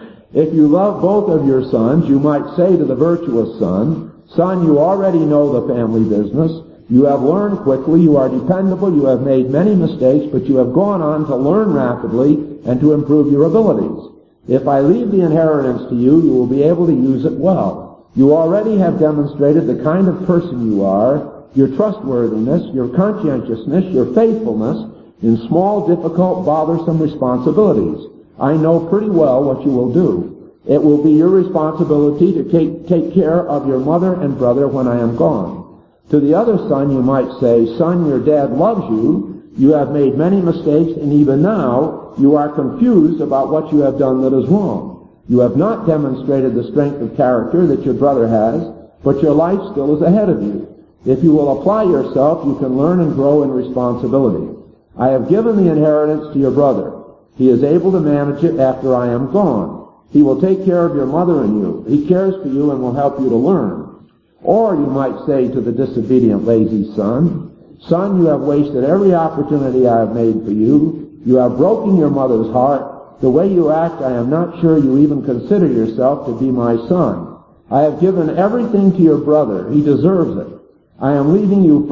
If you love both of your sons, you might say to the virtuous son, son, you already know the family business. You have learned quickly. You are dependable. You have made many mistakes, but you have gone on to learn rapidly and to improve your abilities. If I leave the inheritance to you, you will be able to use it well. You already have demonstrated the kind of person you are, your trustworthiness, your conscientiousness, your faithfulness in small, difficult, bothersome responsibilities. I know pretty well what you will do. It will be your responsibility to take care of your mother and brother when I am gone. To the other son you might say, son, your dad loves you. You have made many mistakes, and even now you are confused about what you have done that is wrong. You have not demonstrated the strength of character that your brother has, but your life still is ahead of you. If you will apply yourself, you can learn and grow in responsibility. I have given the inheritance to your brother. He is able to manage it after I am gone. He will take care of your mother and you. He cares for you and will help you to learn. Or you might say to the disobedient, lazy son, son, you have wasted every opportunity I have made for you. You have broken your mother's heart. The way you act, I am not sure you even consider yourself to be my son. I have given everything to your brother. He deserves it. I am leaving you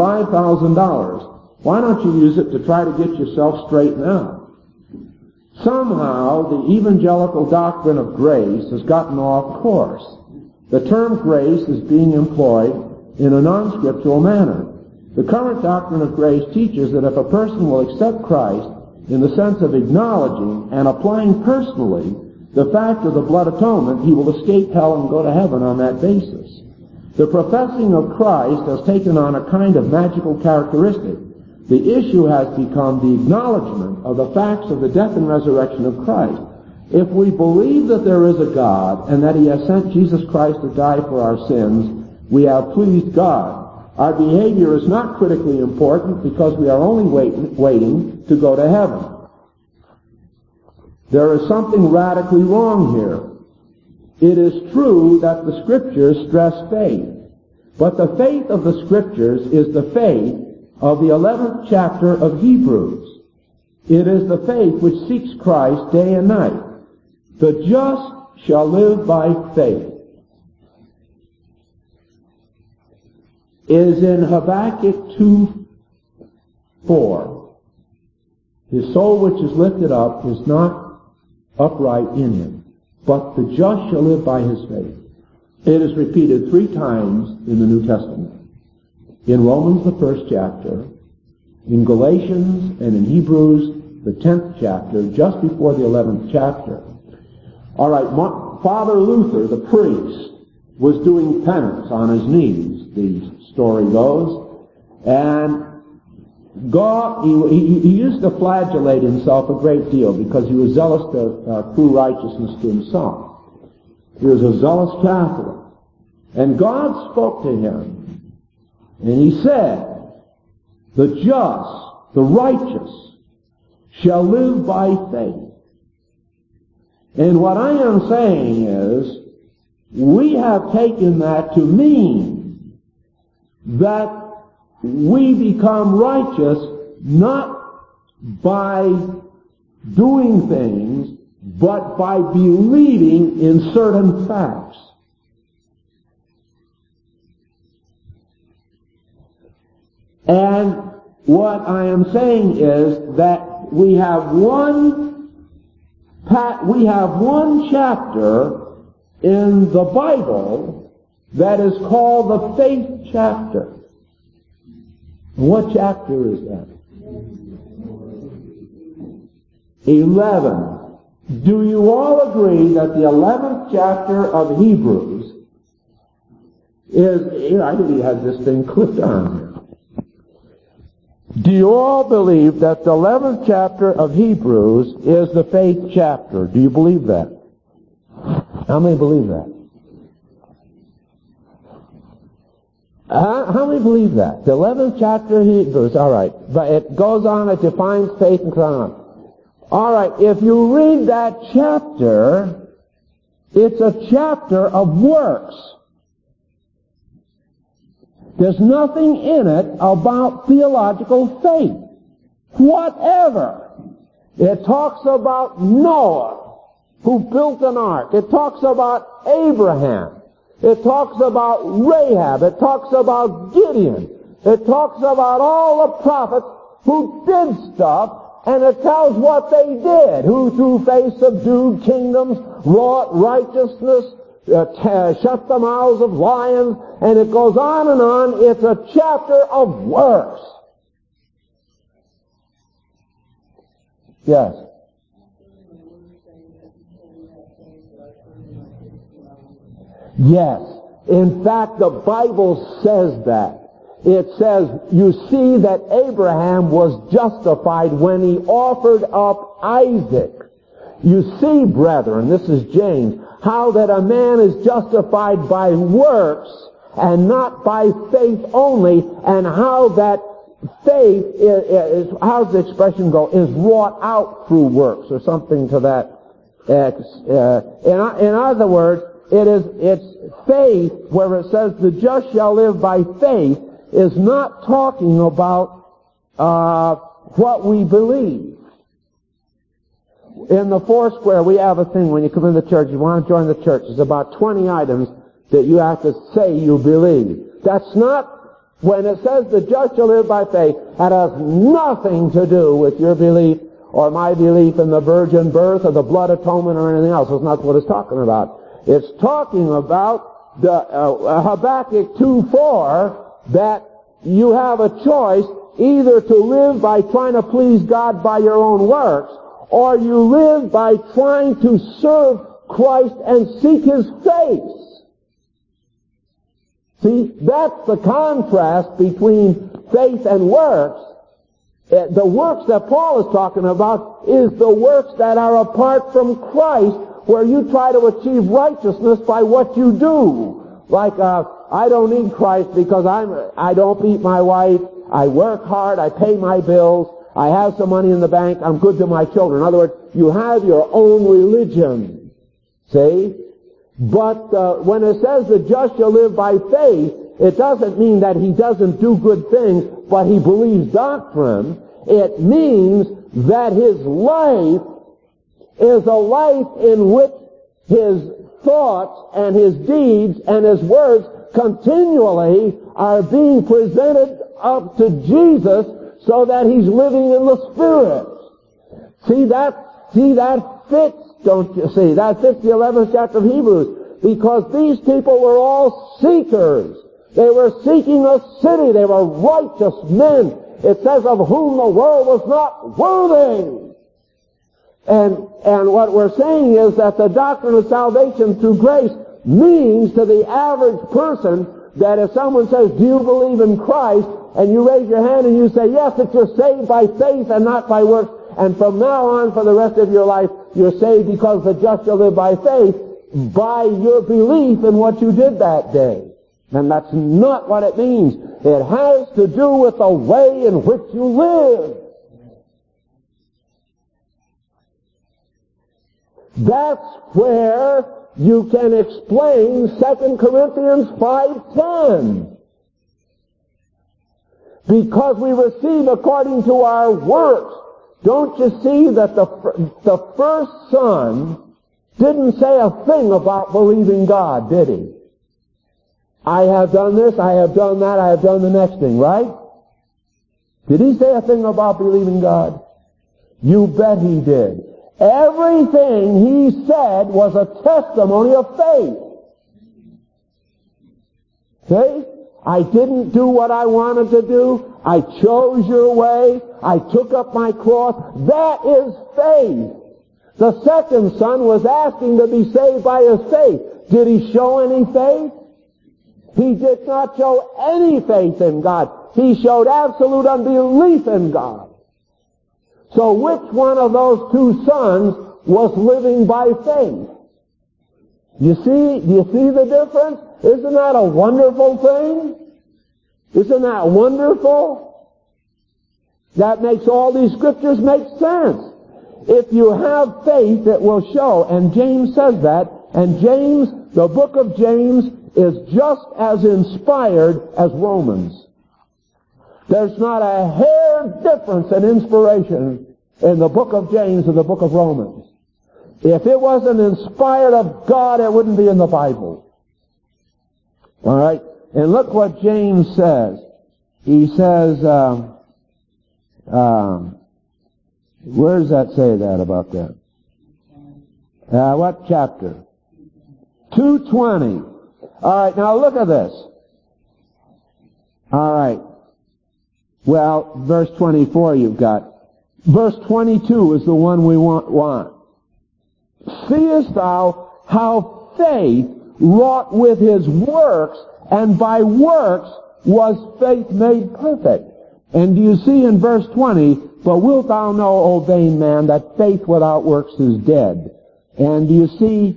$5,000. Why don't you use it to try to get yourself straightened out? Somehow, the evangelical doctrine of grace has gotten off course. The term grace is being employed in a non-scriptural manner. The current doctrine of grace teaches that if a person will accept Christ in the sense of acknowledging and applying personally the fact of the blood atonement, he will escape hell and go to heaven on that basis. The professing of Christ has taken on a kind of magical characteristic. The issue has become the acknowledgement of the facts of the death and resurrection of Christ. If we believe that there is a God and that he has sent Jesus Christ to die for our sins, we have pleased God. Our behavior is not critically important because we are only waiting to go to heaven. There is something radically wrong here. It is true that the Scriptures stress faith, but the faith of the Scriptures is the faith of the 11th chapter of Hebrews. It is the faith which seeks Christ day and night. The just shall live by faith. Is in Habakkuk 2:4. His soul which is lifted up is not upright in him, but the just shall live by his faith. It is repeated 3 times in the New Testament. In Romans, the 1st chapter, in Galatians, and in Hebrews, the 10th chapter, just before the 11th chapter. All right, Father Luther, the priest, was doing penance on his knees, the story goes, and God, he used to flagellate himself a great deal because he was zealous to prove righteousness to himself. He was a zealous Catholic. And God spoke to him, and he said, the just, the righteous, shall live by faith. And what I am saying is, we have taken that to mean that we become righteous not by doing things, but by believing in certain facts. And what I am saying is that we have one chapter in the Bible that is called the faith chapter. What chapter is that? 11. Do you all agree that the 11th chapter of Hebrews is, here, I think he has this thing clipped on here. Do you all believe that the 11th chapter of Hebrews is the faith chapter? Do you believe that? How many believe that? How many believe that? The 11th chapter of Hebrews, all right. But it goes on, it defines faith and so on. All right, if you read that chapter, it's a chapter of works. There's nothing in it about theological faith. Whatever. It talks about Noah, who built an ark. It talks about Abraham. It talks about Rahab. It talks about Gideon. It talks about all the prophets who did stuff, and it tells what they did, who through faith subdued kingdoms, wrought righteousness, shut the mouths of lions, and it goes on and on. It's a chapter of works. Yes. Yes. In fact, the Bible says that. It says, you see that Abraham was justified when he offered up Isaac. You see, brethren, this is James, how that a man is justified by works and not by faith only, and how that faith is how's the expression go, is wrought out through works, or something to that. In other words, it's faith, where it says the just shall live by faith, is not talking about what we believe. In the Foursquare, we have a thing when you come into the church, you want to join the church, there's about 20 items that you have to say you believe. That's not, when it says the just shall live by faith, that has nothing to do with your belief or my belief in the virgin birth or the blood atonement or anything else. That's not what it's talking about. It's talking about Habakkuk 2:4 that you have a choice either to live by trying to please God by your own works, or you live by trying to serve Christ and seek His face. See, that's the contrast between faith and works. The works that Paul is talking about is the works that are apart from Christ, where you try to achieve righteousness by what you do. Like, I don't need Christ because I don't beat my wife, I work hard, I pay my bills, I have some money in the bank, I'm good to my children. In other words, you have your own religion. See? But when it says the just shall live by faith, it doesn't mean that he doesn't do good things, but he believes doctrine. It means that his life is a life in which his thoughts and his deeds and his words continually are being presented up to Jesus so that he's living in the Spirit. See that fits, don't you see? That fits the 11th chapter of Hebrews, because these people were all seekers. They were seeking a city. They were righteous men. It says of whom the world was not worthy. And what we're saying is that the doctrine of salvation through grace means to the average person that if someone says, do you believe in Christ? And you raise your hand and you say, yes, that you're saved by faith and not by works. And from now on for the rest of your life, you're saved because the just shall live by faith, by your belief in what you did that day. And that's not what it means. It has to do with the way in which you live. That's where you can explain 2 Corinthians 5:10. Because we receive according to our works. Don't you see that the first son didn't say a thing about believing God, did he? I have done this, I have done that, I have done the next thing, right? Did he say a thing about believing God? You bet he did. Everything he said was a testimony of faith. See? I didn't do what I wanted to do. I chose your way. I took up my cross. That is faith. The second son was asking to be saved by his faith. Did he show any faith? He did not show any faith in God. He showed absolute unbelief in God. So which one of those two sons was living by faith? Do you see the difference? Isn't that a wonderful thing? Isn't that wonderful? That makes all these scriptures make sense. If you have faith, it will show. And James says that. And James, the book of James, is just as inspired as Romans. There's not a hair difference in inspiration in the book of James and the book of Romans. If it wasn't inspired of God, it wouldn't be in the Bible. All right? And look what James says. He says, where does that say that about that? What chapter? 2:20. All right, now look at this. All right. Well, verse 24 you've got. Verse 22 is the one we want. Seest thou how faith wrought with his works, and by works was faith made perfect? And do you see in verse 20, but wilt thou know, O vain man, that faith without works is dead? And do you see,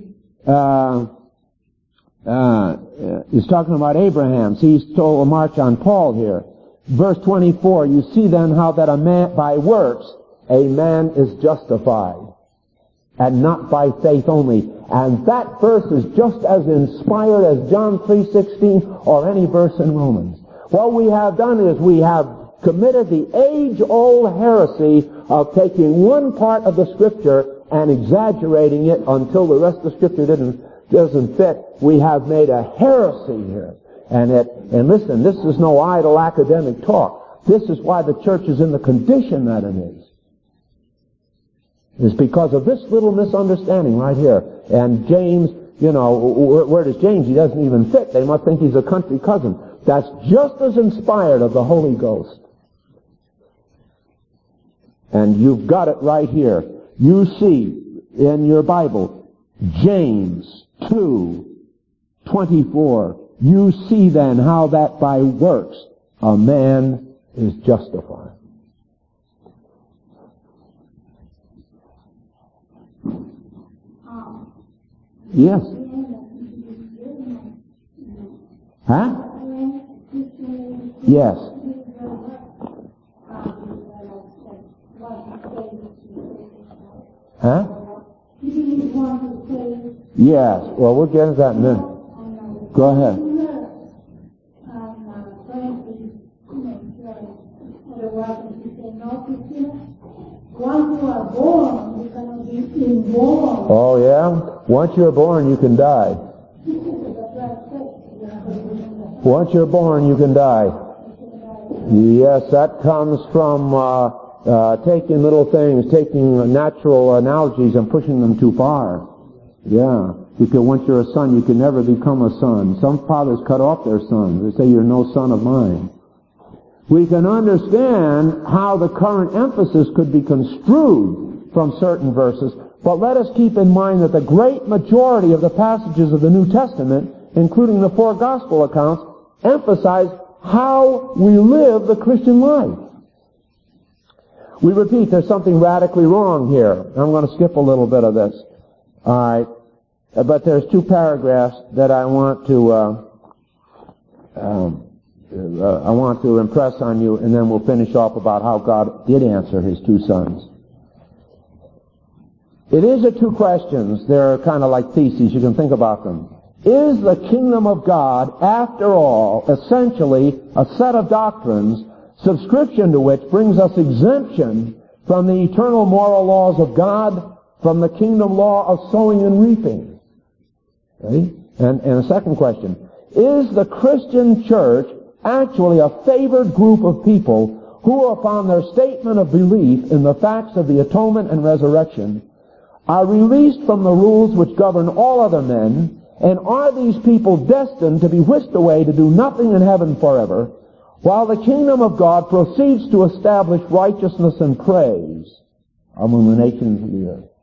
he's talking about Abraham. See, he's told a march on Paul here. Verse 24, you see then how that a man, by works, a man is justified, and not by faith only. And that verse is just as inspired as John 3:16 or any verse in Romans. What we have done is we have committed the age-old heresy of taking one part of the Scripture and exaggerating it until the rest of the Scripture doesn't fit. We have made a heresy here. And listen, this is no idle academic talk. This is why the church is in the condition that it is. It's because of this little misunderstanding right here. And James where does James? He doesn't even fit. They must think he's a country cousin. That's just as inspired of the Holy Ghost. And you've got it right here. You see in your Bible, James 2:24. You see then how that by works a man is justified. Yes. Huh? Yes. Huh? Yes. Well, we'll get into that in a minute. Go ahead. Once you are born, you cannot be inborn. Oh, yeah? Once you're born, you can die. Once you're born, you can die. Yes, that comes from taking little things, taking natural analogies and pushing them too far. Yeah. Because once you're a son, you can never become a son. Some fathers cut off their sons. They say, you're no son of mine. We can understand how the current emphasis could be construed from certain verses, but let us keep in mind that the great majority of the passages of the New Testament, including the 4 gospel accounts, emphasize how we live the Christian life. We repeat, there's something radically wrong here. I'm going to skip a little bit of this. All right. But there's 2 paragraphs that I want to impress on you, and then we'll finish off about how God did answer his 2 sons. It is the 2 questions. They're kind of like theses. You can think about them. Is the kingdom of God, after all, essentially a set of doctrines, subscription to which brings us exemption from the eternal moral laws of God, from the kingdom law of sowing and reaping? Okay? And a second question. Is the Christian church actually a favored group of people who, upon their statement of belief in the facts of the atonement and resurrection, are released from the rules which govern all other men, and are these people destined to be whisked away to do nothing in heaven forever, while the kingdom of God proceeds to establish righteousness and praise among the nations of the earth?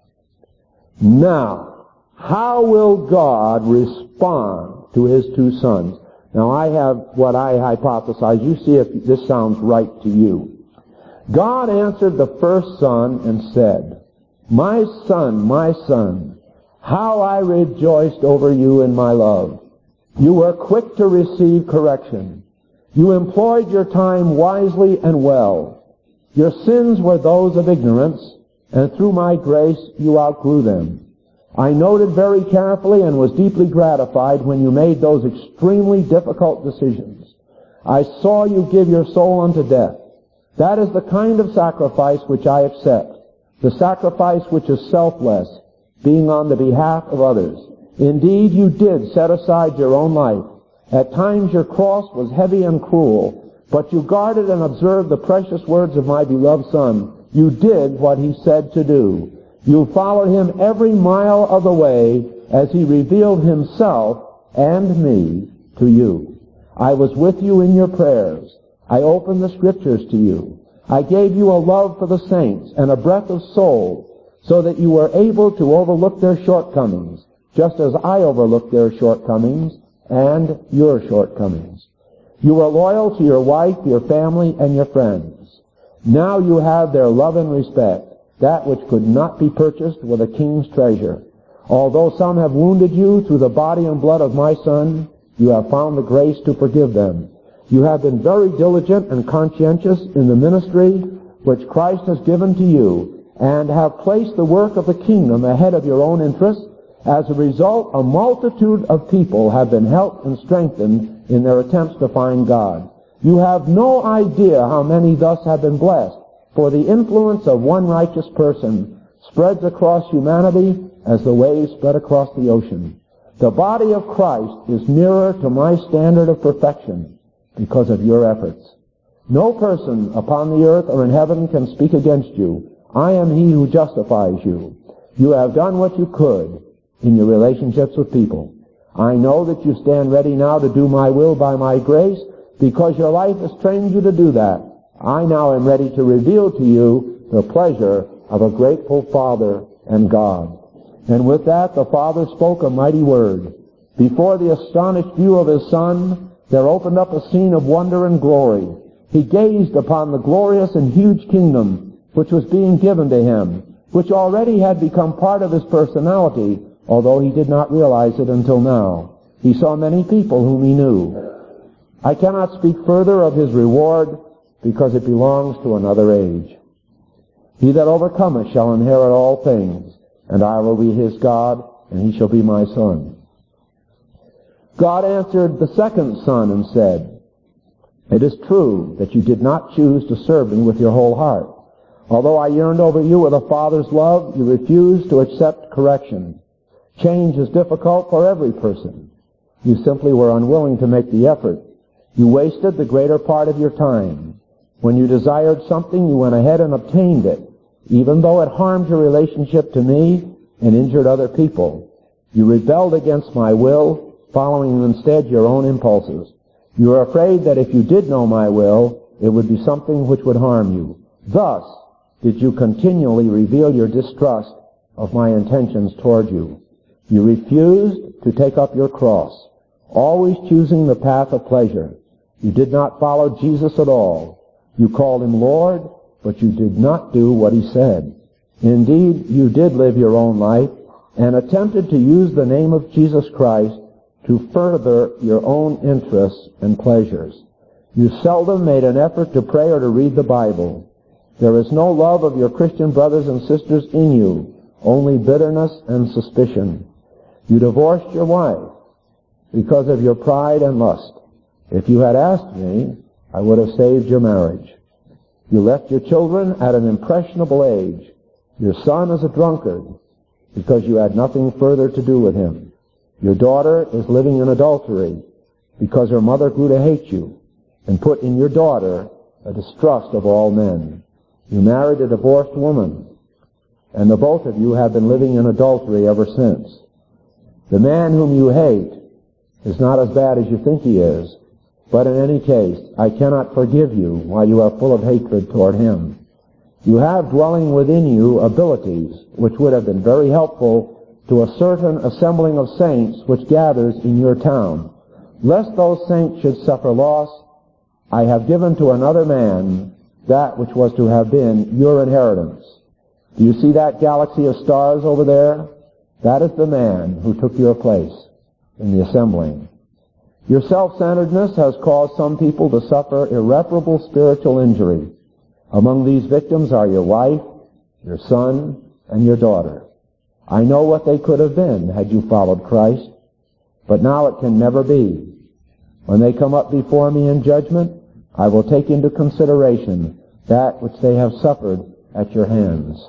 Now, how will God respond to his 2 sons? Now, I have what I hypothesize. You see if this sounds right to you. God answered the first son and said, my son, how I rejoiced over you in my love. You were quick to receive correction. You employed your time wisely and well. Your sins were those of ignorance, and through my grace you outgrew them. I noted very carefully and was deeply gratified when you made those extremely difficult decisions. I saw you give your soul unto death. That is the kind of sacrifice which I accept, the sacrifice which is selfless, being on the behalf of others. Indeed, you did set aside your own life. At times your cross was heavy and cruel, but you guarded and observed the precious words of my beloved Son. You did what he said to do. You followed him every mile of the way as he revealed himself and me to you. I was with you in your prayers. I opened the Scriptures to you. I gave you a love for the saints and a breath of soul, so that you were able to overlook their shortcomings, just as I overlooked their shortcomings and your shortcomings. You were loyal to your wife, your family, and your friends. Now you have their love and respect, that which could not be purchased with a king's treasure. Although some have wounded you through the body and blood of my Son, you have found the grace to forgive them. You have been very diligent and conscientious in the ministry which Christ has given to you, and have placed the work of the kingdom ahead of your own interests. As a result, a multitude of people have been helped and strengthened in their attempts to find God. You have no idea how many thus have been blessed, for the influence of one righteous person spreads across humanity as the waves spread across the ocean. The body of Christ is nearer to my standard of perfection because of your efforts. No person upon the earth or in heaven can speak against you. I am he who justifies you. You have done what you could. in your relationships with people. I know that you stand ready now to do my will by my grace because your life has trained you to do that. I now am ready to reveal to you the pleasure of a grateful Father and God. And with that, the Father spoke a mighty word. Before the astonished view of his Son, there opened up a scene of wonder and glory. He gazed upon the glorious and huge kingdom which was being given to him, which already had become part of his personality, although he did not realize it until now. He saw many people whom he knew. I cannot speak further of his reward, because it belongs to another age. He that overcometh shall inherit all things, and I will be his God, and he shall be my son. God answered the second son and said, It is true that you did not choose to serve me with your whole heart. Although I yearned over you with a father's love, you refused to accept correction. Change is difficult for every person. You simply were unwilling to make the effort. You wasted the greater part of your time. When you desired something, you went ahead and obtained it, even though it harmed your relationship to me and injured other people. You rebelled against my will, following instead your own impulses. You were afraid that if you did know my will, it would be something which would harm you. Thus did you continually reveal your distrust of my intentions toward you. You refused to take up your cross, always choosing the path of pleasure. You did not follow Jesus at all. You called him Lord, but you did not do what he said. Indeed, you did live your own life and attempted to use the name of Jesus Christ to further your own interests and pleasures. You seldom made an effort to pray or to read the Bible. There is no love of your Christian brothers and sisters in you, only bitterness and suspicion. You divorced your wife because of your pride and lust. If you had asked me, I would have saved your marriage. You left your children at an impressionable age. Your son is a drunkard because you had nothing further to do with him. Your daughter is living in adultery because her mother grew to hate you and put in your daughter a distrust of all men. You married a divorced woman, and the both of you have been living in adultery ever since. The man whom you hate is not as bad as you think he is, but in any case, I cannot forgive you while you are full of hatred toward him. You have dwelling within you abilities which would have been very helpful to a certain assembling of saints which gathers in your town. Lest those saints should suffer loss, I have given to another man that which was to have been your inheritance. Do you see that galaxy of stars over there? That is the man who took your place in the assembling. Your self-centeredness has caused some people to suffer irreparable spiritual injury. Among these victims are your wife, your son, and your daughter. I know what they could have been had you followed Christ, but now it can never be. When they come up before me in judgment, I will take into consideration that which they have suffered at your hands.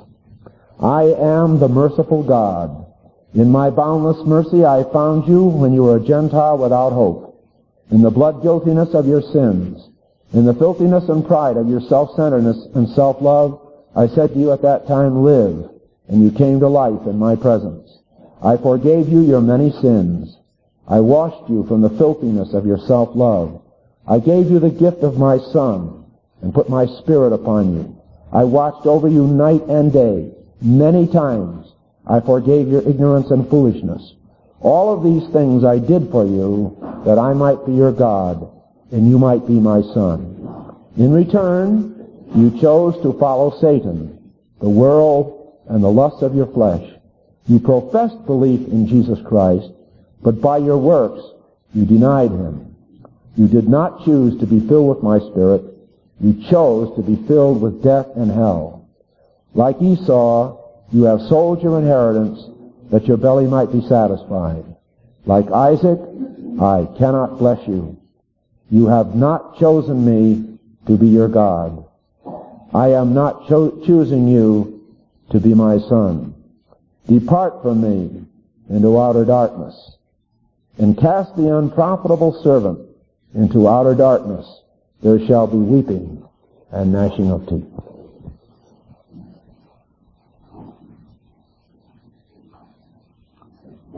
I am the merciful God. In my boundless mercy I found you when you were a Gentile without hope. In the blood guiltiness of your sins, in the filthiness and pride of your self-centeredness and self-love, I said to you at that time, live, and you came to life in my presence. I forgave you your many sins. I washed you from the filthiness of your self-love. I gave you the gift of my Son and put my Spirit upon you. I watched over you night and day. Many times I forgave your ignorance and foolishness. All of these things I did for you, that I might be your God, and you might be my son. In return, you chose to follow Satan, the world, and the lusts of your flesh. You professed belief in Jesus Christ, but by your works you denied him. You did not choose to be filled with my Spirit. You chose to be filled with death and hell. Like Esau, you have sold your inheritance that your belly might be satisfied. Like Isaac, I cannot bless you. You have not chosen me to be your God. I am not choosing you to be my son. Depart from me into outer darkness, and cast the unprofitable servant into outer darkness. There shall be weeping and gnashing of teeth.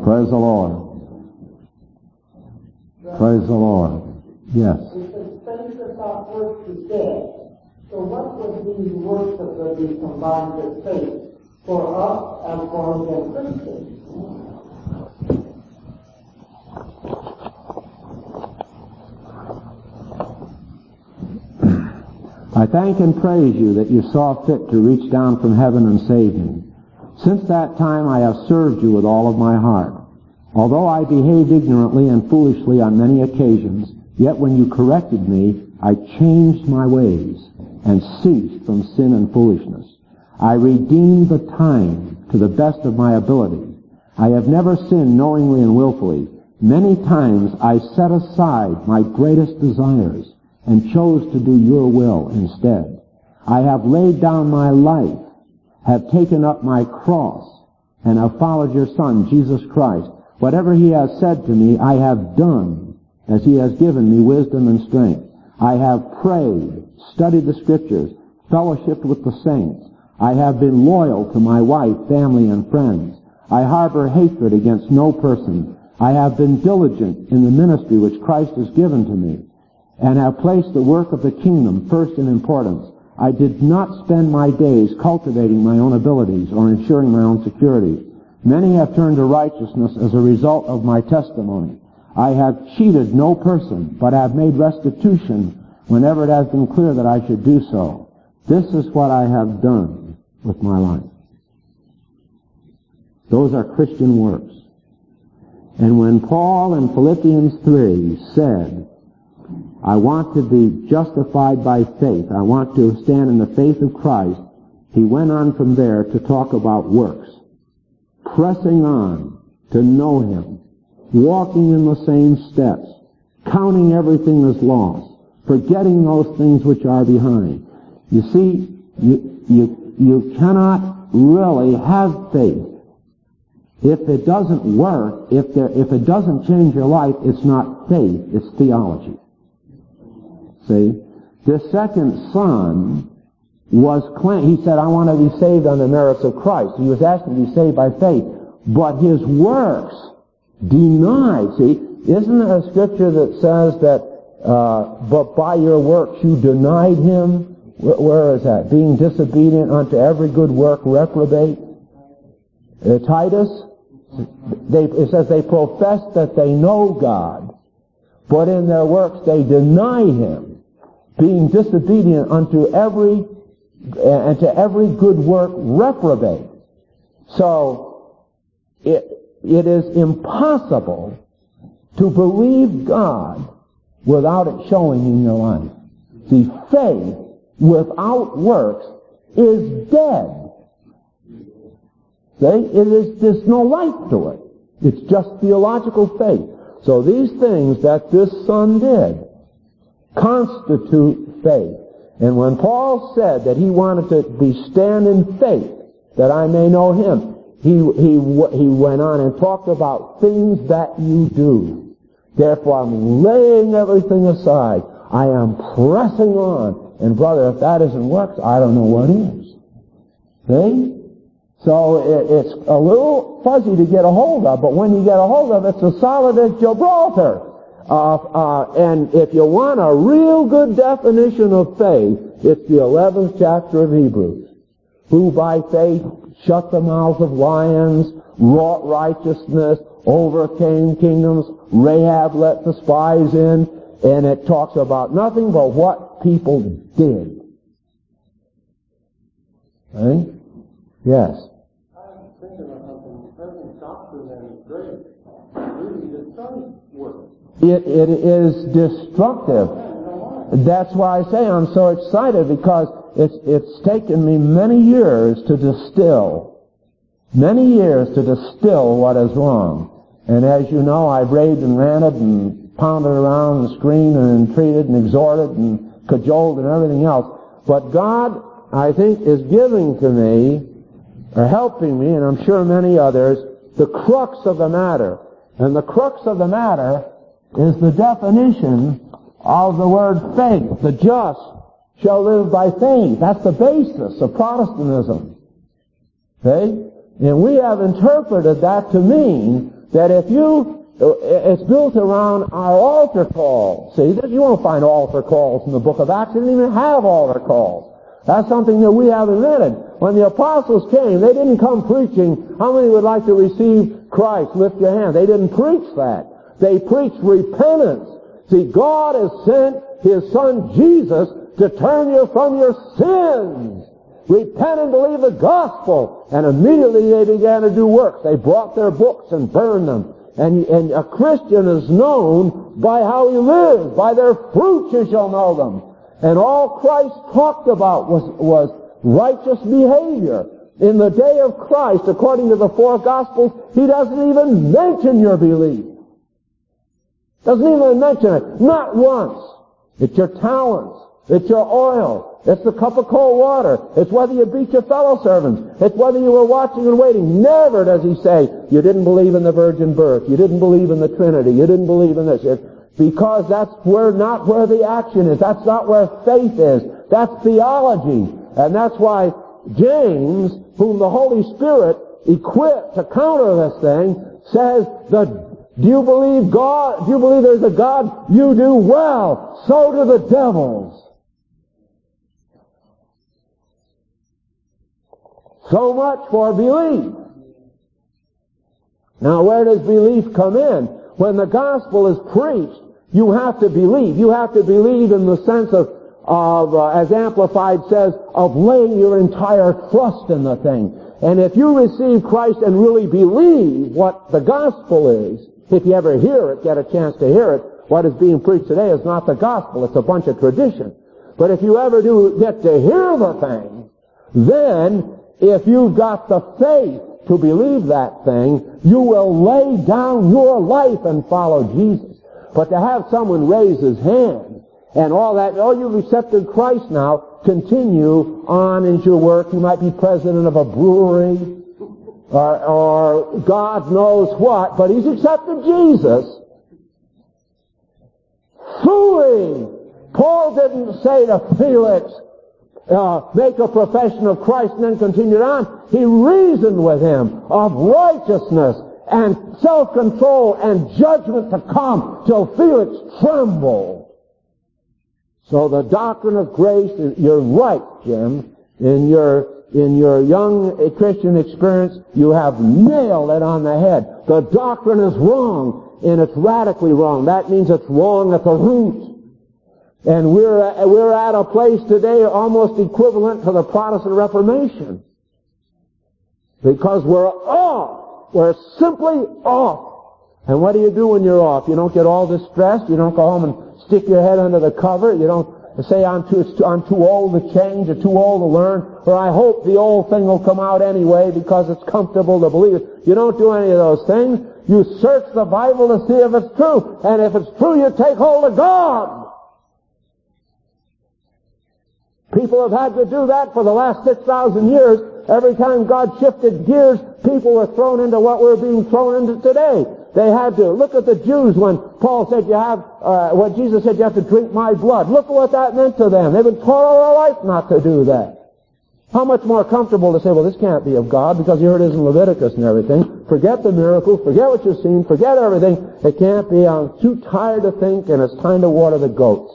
Praise the Lord. Praise the Lord. Yes. It says faith without works is dead. So what would these works that would be combined with faith for us as born again Christians? I thank and praise you that you saw fit to reach down from heaven and save me. Since that time I have served you with all of my heart. Although I behaved ignorantly and foolishly on many occasions, yet when you corrected me, I changed my ways and ceased from sin and foolishness. I redeemed the time to the best of my ability. I have never sinned knowingly and willfully. Many times I set aside my greatest desires and chose to do your will instead. I have laid down my life, have taken up my cross, and have followed your Son, Jesus Christ. Whatever he has said to me, I have done, as he has given me wisdom and strength. I have prayed, studied the Scriptures, fellowshiped with the saints. I have been loyal to my wife, family, and friends. I harbor hatred against no person. I have been diligent in the ministry which Christ has given to me, and have placed the work of the kingdom first in importance. I did not spend my days cultivating my own abilities or ensuring my own security. Many have turned to righteousness as a result of my testimony. I have cheated no person, but have made restitution whenever it has been clear that I should do so. This is what I have done with my life. Those are Christian works. And when Paul in Philippians 3 said, I want to be justified by faith, I want to stand in the faith of Christ, he went on from there to talk about works. Pressing on to know him, walking in the same steps, counting everything as lost, forgetting those things which are behind. You see, you cannot really have faith if it doesn't work, if it doesn't change your life. It's not faith, it's theology. See, the second son was claimed. He said, I want to be saved on the merits of Christ. He was asked to be saved by faith. But his works denied. See, isn't there a scripture that says that, but by your works you denied him? Where is that? Being disobedient unto every good work, reprobate. Titus, it says they profess that they know God, but in their works they deny him. Being disobedient unto every good work, reprobate. So, it is impossible to believe God without it showing in your life. See, faith without works is dead. See, there's no life to it. It's just theological faith. So these things that this son did constitute faith. And when Paul said that he wanted to stand in faith, that I may know him, he went on and talked about things that you do. Therefore, I'm laying everything aside. I am pressing on. And brother, if that isn't works, I don't know what is. See? So it's a little fuzzy to get a hold of, but when you get a hold of it, it's as solid as Gibraltar. And if you want a real good definition of faith, it's the 11th chapter of Hebrews. Who by faith shut the mouths of lions, wrought righteousness, overcame kingdoms, Rahab let the spies in, and it talks about nothing but what people did. Right? Yes. I'm thinking of something. Present doctrine and grace really destroys work. It is destructive. That's why I say I'm so excited, because it's taken me many years to distill what is wrong. And as you know, I've raved and ranted and pounded around and screamed and entreated and exhorted and cajoled and everything else. But God, I think, is giving to me, or helping me, and I'm sure many others, the crux of the matter. And the crux of the matter is the definition of the word faith. The just shall live by faith. That's the basis of Protestantism. Okay? And we have interpreted that to mean that it's built around our altar calls. See, you won't find altar calls in the book of Acts. They didn't even have altar calls. That's something that we have invented. When the apostles came, they didn't come preaching, how many would like to receive Christ? Lift your hand. They didn't preach that. They preached repentance. See, God has sent His Son Jesus to turn you from your sins. Repent and believe the gospel. And immediately they began to do works. They brought their books and burned them. And a Christian is known by how he lives. By their fruits you shall know them. And all Christ talked about was righteous behavior. In the day of Christ, according to the four Gospels, He doesn't even mention your belief. Doesn't even mention it. Not once. It's your talents. It's your oil. It's the cup of cold water. It's whether you beat your fellow servants. It's whether you were watching and waiting. Never does He say, you didn't believe in the virgin birth. You didn't believe in the Trinity. You didn't believe in this. Because that's not where the action is. That's not where faith is. That's theology. And that's why James, whom the Holy Spirit equipped to counter this thing, says, do you believe God? Do you believe there's a God? You do well. So do the devils. So much for belief. Now, where does belief come in? When the gospel is preached, you have to believe. You have to believe in the sense of as Amplified says, of laying your entire trust in the thing. And if you receive Christ and really believe what the gospel is, if you ever hear it, get a chance to hear it, what is being preached today is not the gospel, it's a bunch of tradition. But if you ever do get to hear the thing, then if you've got the faith to believe that thing, you will lay down your life and follow Jesus. But to have someone raise his hand and all that, you've accepted Christ now, continue on into your work. You might be president of a brewery or God knows what, but he's accepted Jesus. Fooling! Paul didn't say to Felix, make a profession of Christ and then continued on. He reasoned with him of righteousness and self-control and judgment to come till Felix trembled. So the doctrine of grace, you're right, Jim. In your young Christian experience, you have nailed it on the head. The doctrine is wrong, and it's radically wrong. That means it's wrong at the root. And we're at a place today almost equivalent to the Protestant Reformation. Because we're off. We're simply off. And what do you do when you're off? You don't get all distressed. You don't go home and stick your head under the cover. You don't say, I'm too old to change or too old to learn, or I hope the old thing will come out anyway because it's comfortable to believe it. You don't do any of those things. You search the Bible to see if it's true. And if it's true, you take hold of God. People have had to do that for the last 6,000 years. Every time God shifted gears, people were thrown into what we're being thrown into today. They had to. Look at the Jews when Paul said when Jesus said you have to drink my blood. Look at what that meant to them. They've been taught all their life not to do that. How much more comfortable to say, well, this can't be of God because you heard it in Leviticus and everything. Forget the miracles, forget what you've seen, forget everything. It can't be. I'm too tired to think and it's time to water the goats.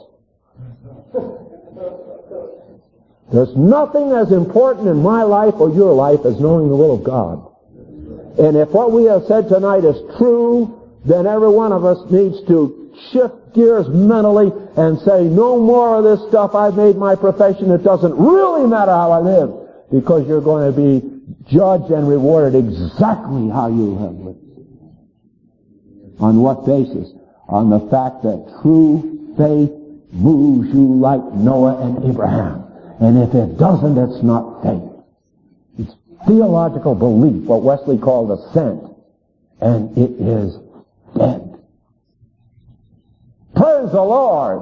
There's nothing as important in my life or your life as knowing the will of God. And if what we have said tonight is true, then every one of us needs to shift gears mentally and say, no more of this stuff. I've made my profession. It doesn't really matter how I live, because you're going to be judged and rewarded exactly how you have lived. On what basis? On the fact that true faith moves you like Noah and Abraham. And if it doesn't, it's not faith. It's theological belief, what Wesley called assent. And it is dead. Praise the Lord!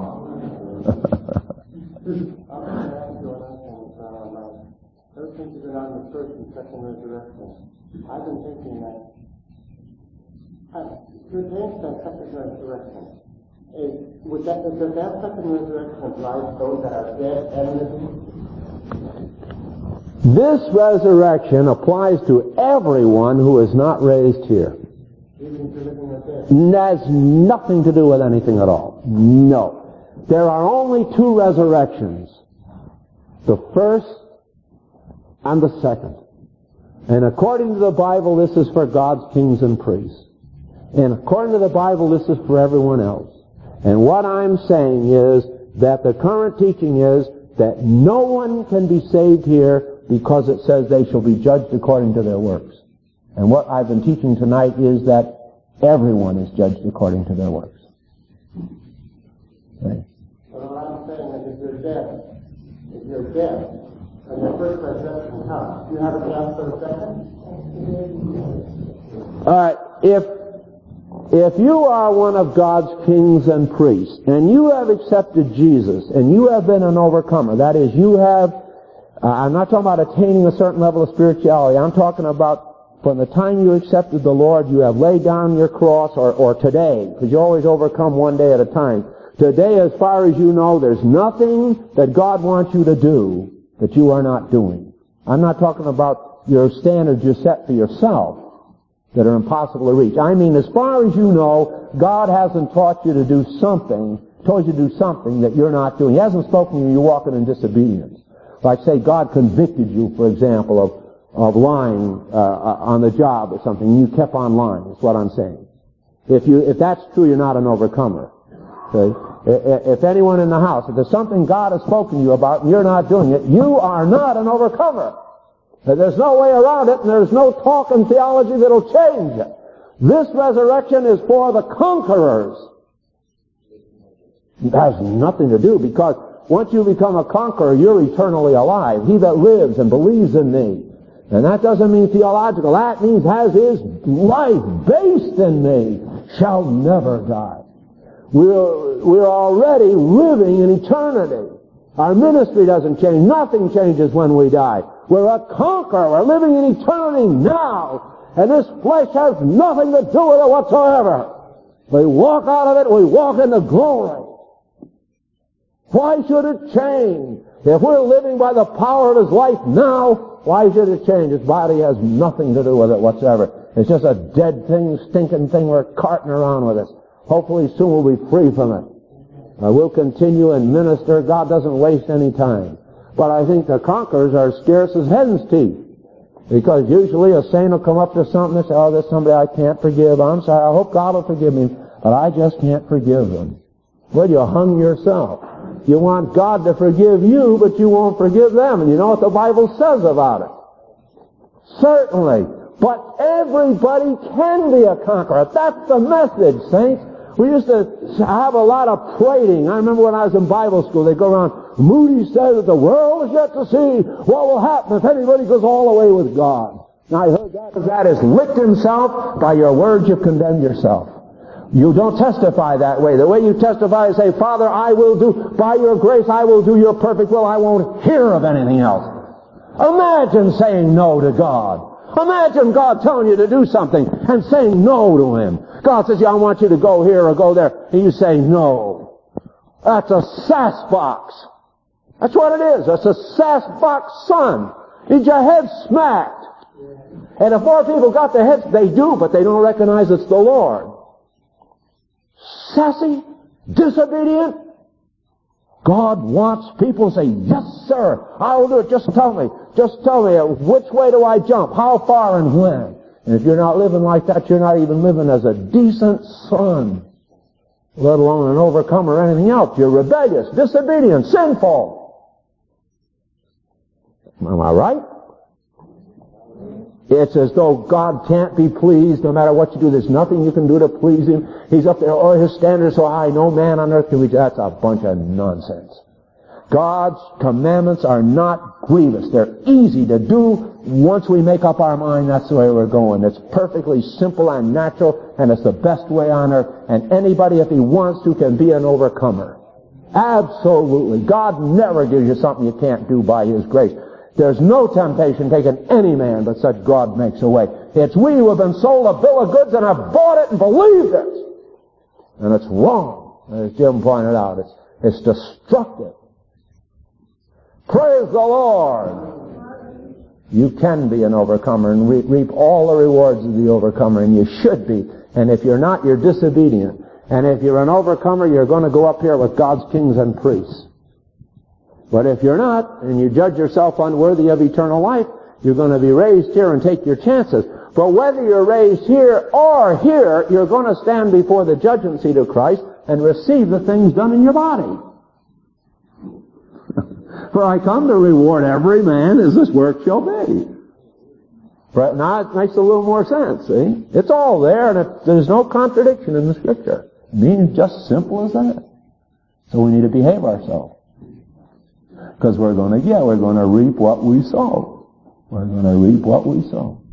Ever since you've been on the first and second resurrection, I've been thinking that to advance that second resurrection, does that second resurrection apply to those that are dead and living? This resurrection applies to everyone who is not raised here. Even has nothing to do with anything at all. No. There are only two resurrections. The first and the second. And according to the Bible, this is for God's kings and priests. And according to the Bible, this is for everyone else. And what I'm saying is that the current teaching is that no one can be saved here because it says they shall be judged according to their works. And what I've been teaching tonight is that everyone is judged according to their works. Okay. So what I'm saying is if you're dead, and your first resurrection comes, do you have a chance for the second? All right. If you are one of God's kings and priests, and you have accepted Jesus, and you have been an overcomer, that is, you have, I'm not talking about attaining a certain level of spirituality, I'm talking about from the time you accepted the Lord, you have laid down your cross, or today, because you always overcome one day at a time. Today, as far as you know, there's nothing that God wants you to do that you are not doing. I'm not talking about your standards you set for yourself that are impossible to reach. I mean, as far as you know, God hasn't taught you to do something, told you to do something that you're not doing. He hasn't spoken to you, you're walking in disobedience. Like, say, God convicted you, for example, of lying on the job or something, and you kept on lying. That's what I'm saying. If that's true, you're not an overcomer. Okay? If anyone in the house, if there's something God has spoken to you about and you're not doing it, you are not an overcomer. There's no way around it, and there's no talk in theology that'll change it. This resurrection is for the conquerors. It has nothing to do, because once you become a conqueror, you're eternally alive. He that lives and believes in me. And that doesn't mean theological. That means has his life based in me, shall never die. We're already living in eternity. Our ministry doesn't change. Nothing changes when we die. We're a conqueror. We're living in eternity now. And this flesh has nothing to do with it whatsoever. We walk out of it, we walk into glory. Why should it change? If we're living by the power of His life now, why should it change? His body has nothing to do with it whatsoever. It's just a dead thing, stinking thing we're carting around with us. Hopefully soon we'll be free from it. We'll continue and minister. God doesn't waste any time. But I think the conquerors are scarce as hen's teeth. Because usually a saint will come up to something and say, oh, there's somebody I can't forgive. I'm sorry, I hope God will forgive me, but I just can't forgive them. Well, you hung yourself. You want God to forgive you, but you won't forgive them. And you know what the Bible says about it? Certainly. But everybody can be a conqueror. That's the message, saints. We used to have a lot of prating. I remember when I was in Bible school, they'd go around, Moody said that the world is yet to see what will happen if anybody goes all the way with God. Now I heard that is licked himself. By your words you've condemned yourself. You don't testify that way. The way you testify is say, Father, I will do, by your grace, I will do your perfect will. I won't hear of anything else. Imagine saying no to God. Imagine God telling you to do something and saying no to Him. God says, yeah, I want you to go here or go there. And you say no. That's a sass box. That's what it is. That's a sass box son. Need your head smacked. And if more people got their heads, they do, but they don't recognize it's the Lord. Sassy, disobedient. God wants people to say, yes, sir, I will do it. Just tell me. Just tell me, which way do I jump? How far and when? And if you're not living like that, you're not even living as a decent son, let alone an overcomer or anything else. You're rebellious, disobedient, sinful. Am I right? It's as though God can't be pleased no matter what you do. There's nothing you can do to please Him. He's up there, oh, His standards so high, no man on earth can reach. That's a bunch of nonsense. God's commandments are not grievous. They're easy to do once we make up our mind that's the way we're going. It's perfectly simple and natural, and it's the best way on earth. And anybody, if he wants to, can be an overcomer. Absolutely. God never gives you something you can't do by His grace. There's no temptation taken any man, but such God makes a way. It's we who have been sold a bill of goods and have bought it and believed it. And it's wrong, as Jim pointed out. It's destructive. Praise the Lord. You can be an overcomer and reap all the rewards of the overcomer, and you should be. And if you're not, you're disobedient. And if you're an overcomer, you're going to go up here with God's kings and priests. But if you're not, and you judge yourself unworthy of eternal life, you're going to be raised here and take your chances. But whether you're raised here or here, you're going to stand before the judgment seat of Christ and receive the things done in your body. For I come to reward every man as his work shall be. But now it makes a little more sense, see? It's all there, and there's no contradiction in the Scripture. It means just simple as that. So we need to behave ourselves. Because we're going to reap what we sow. We're going to reap what we sow.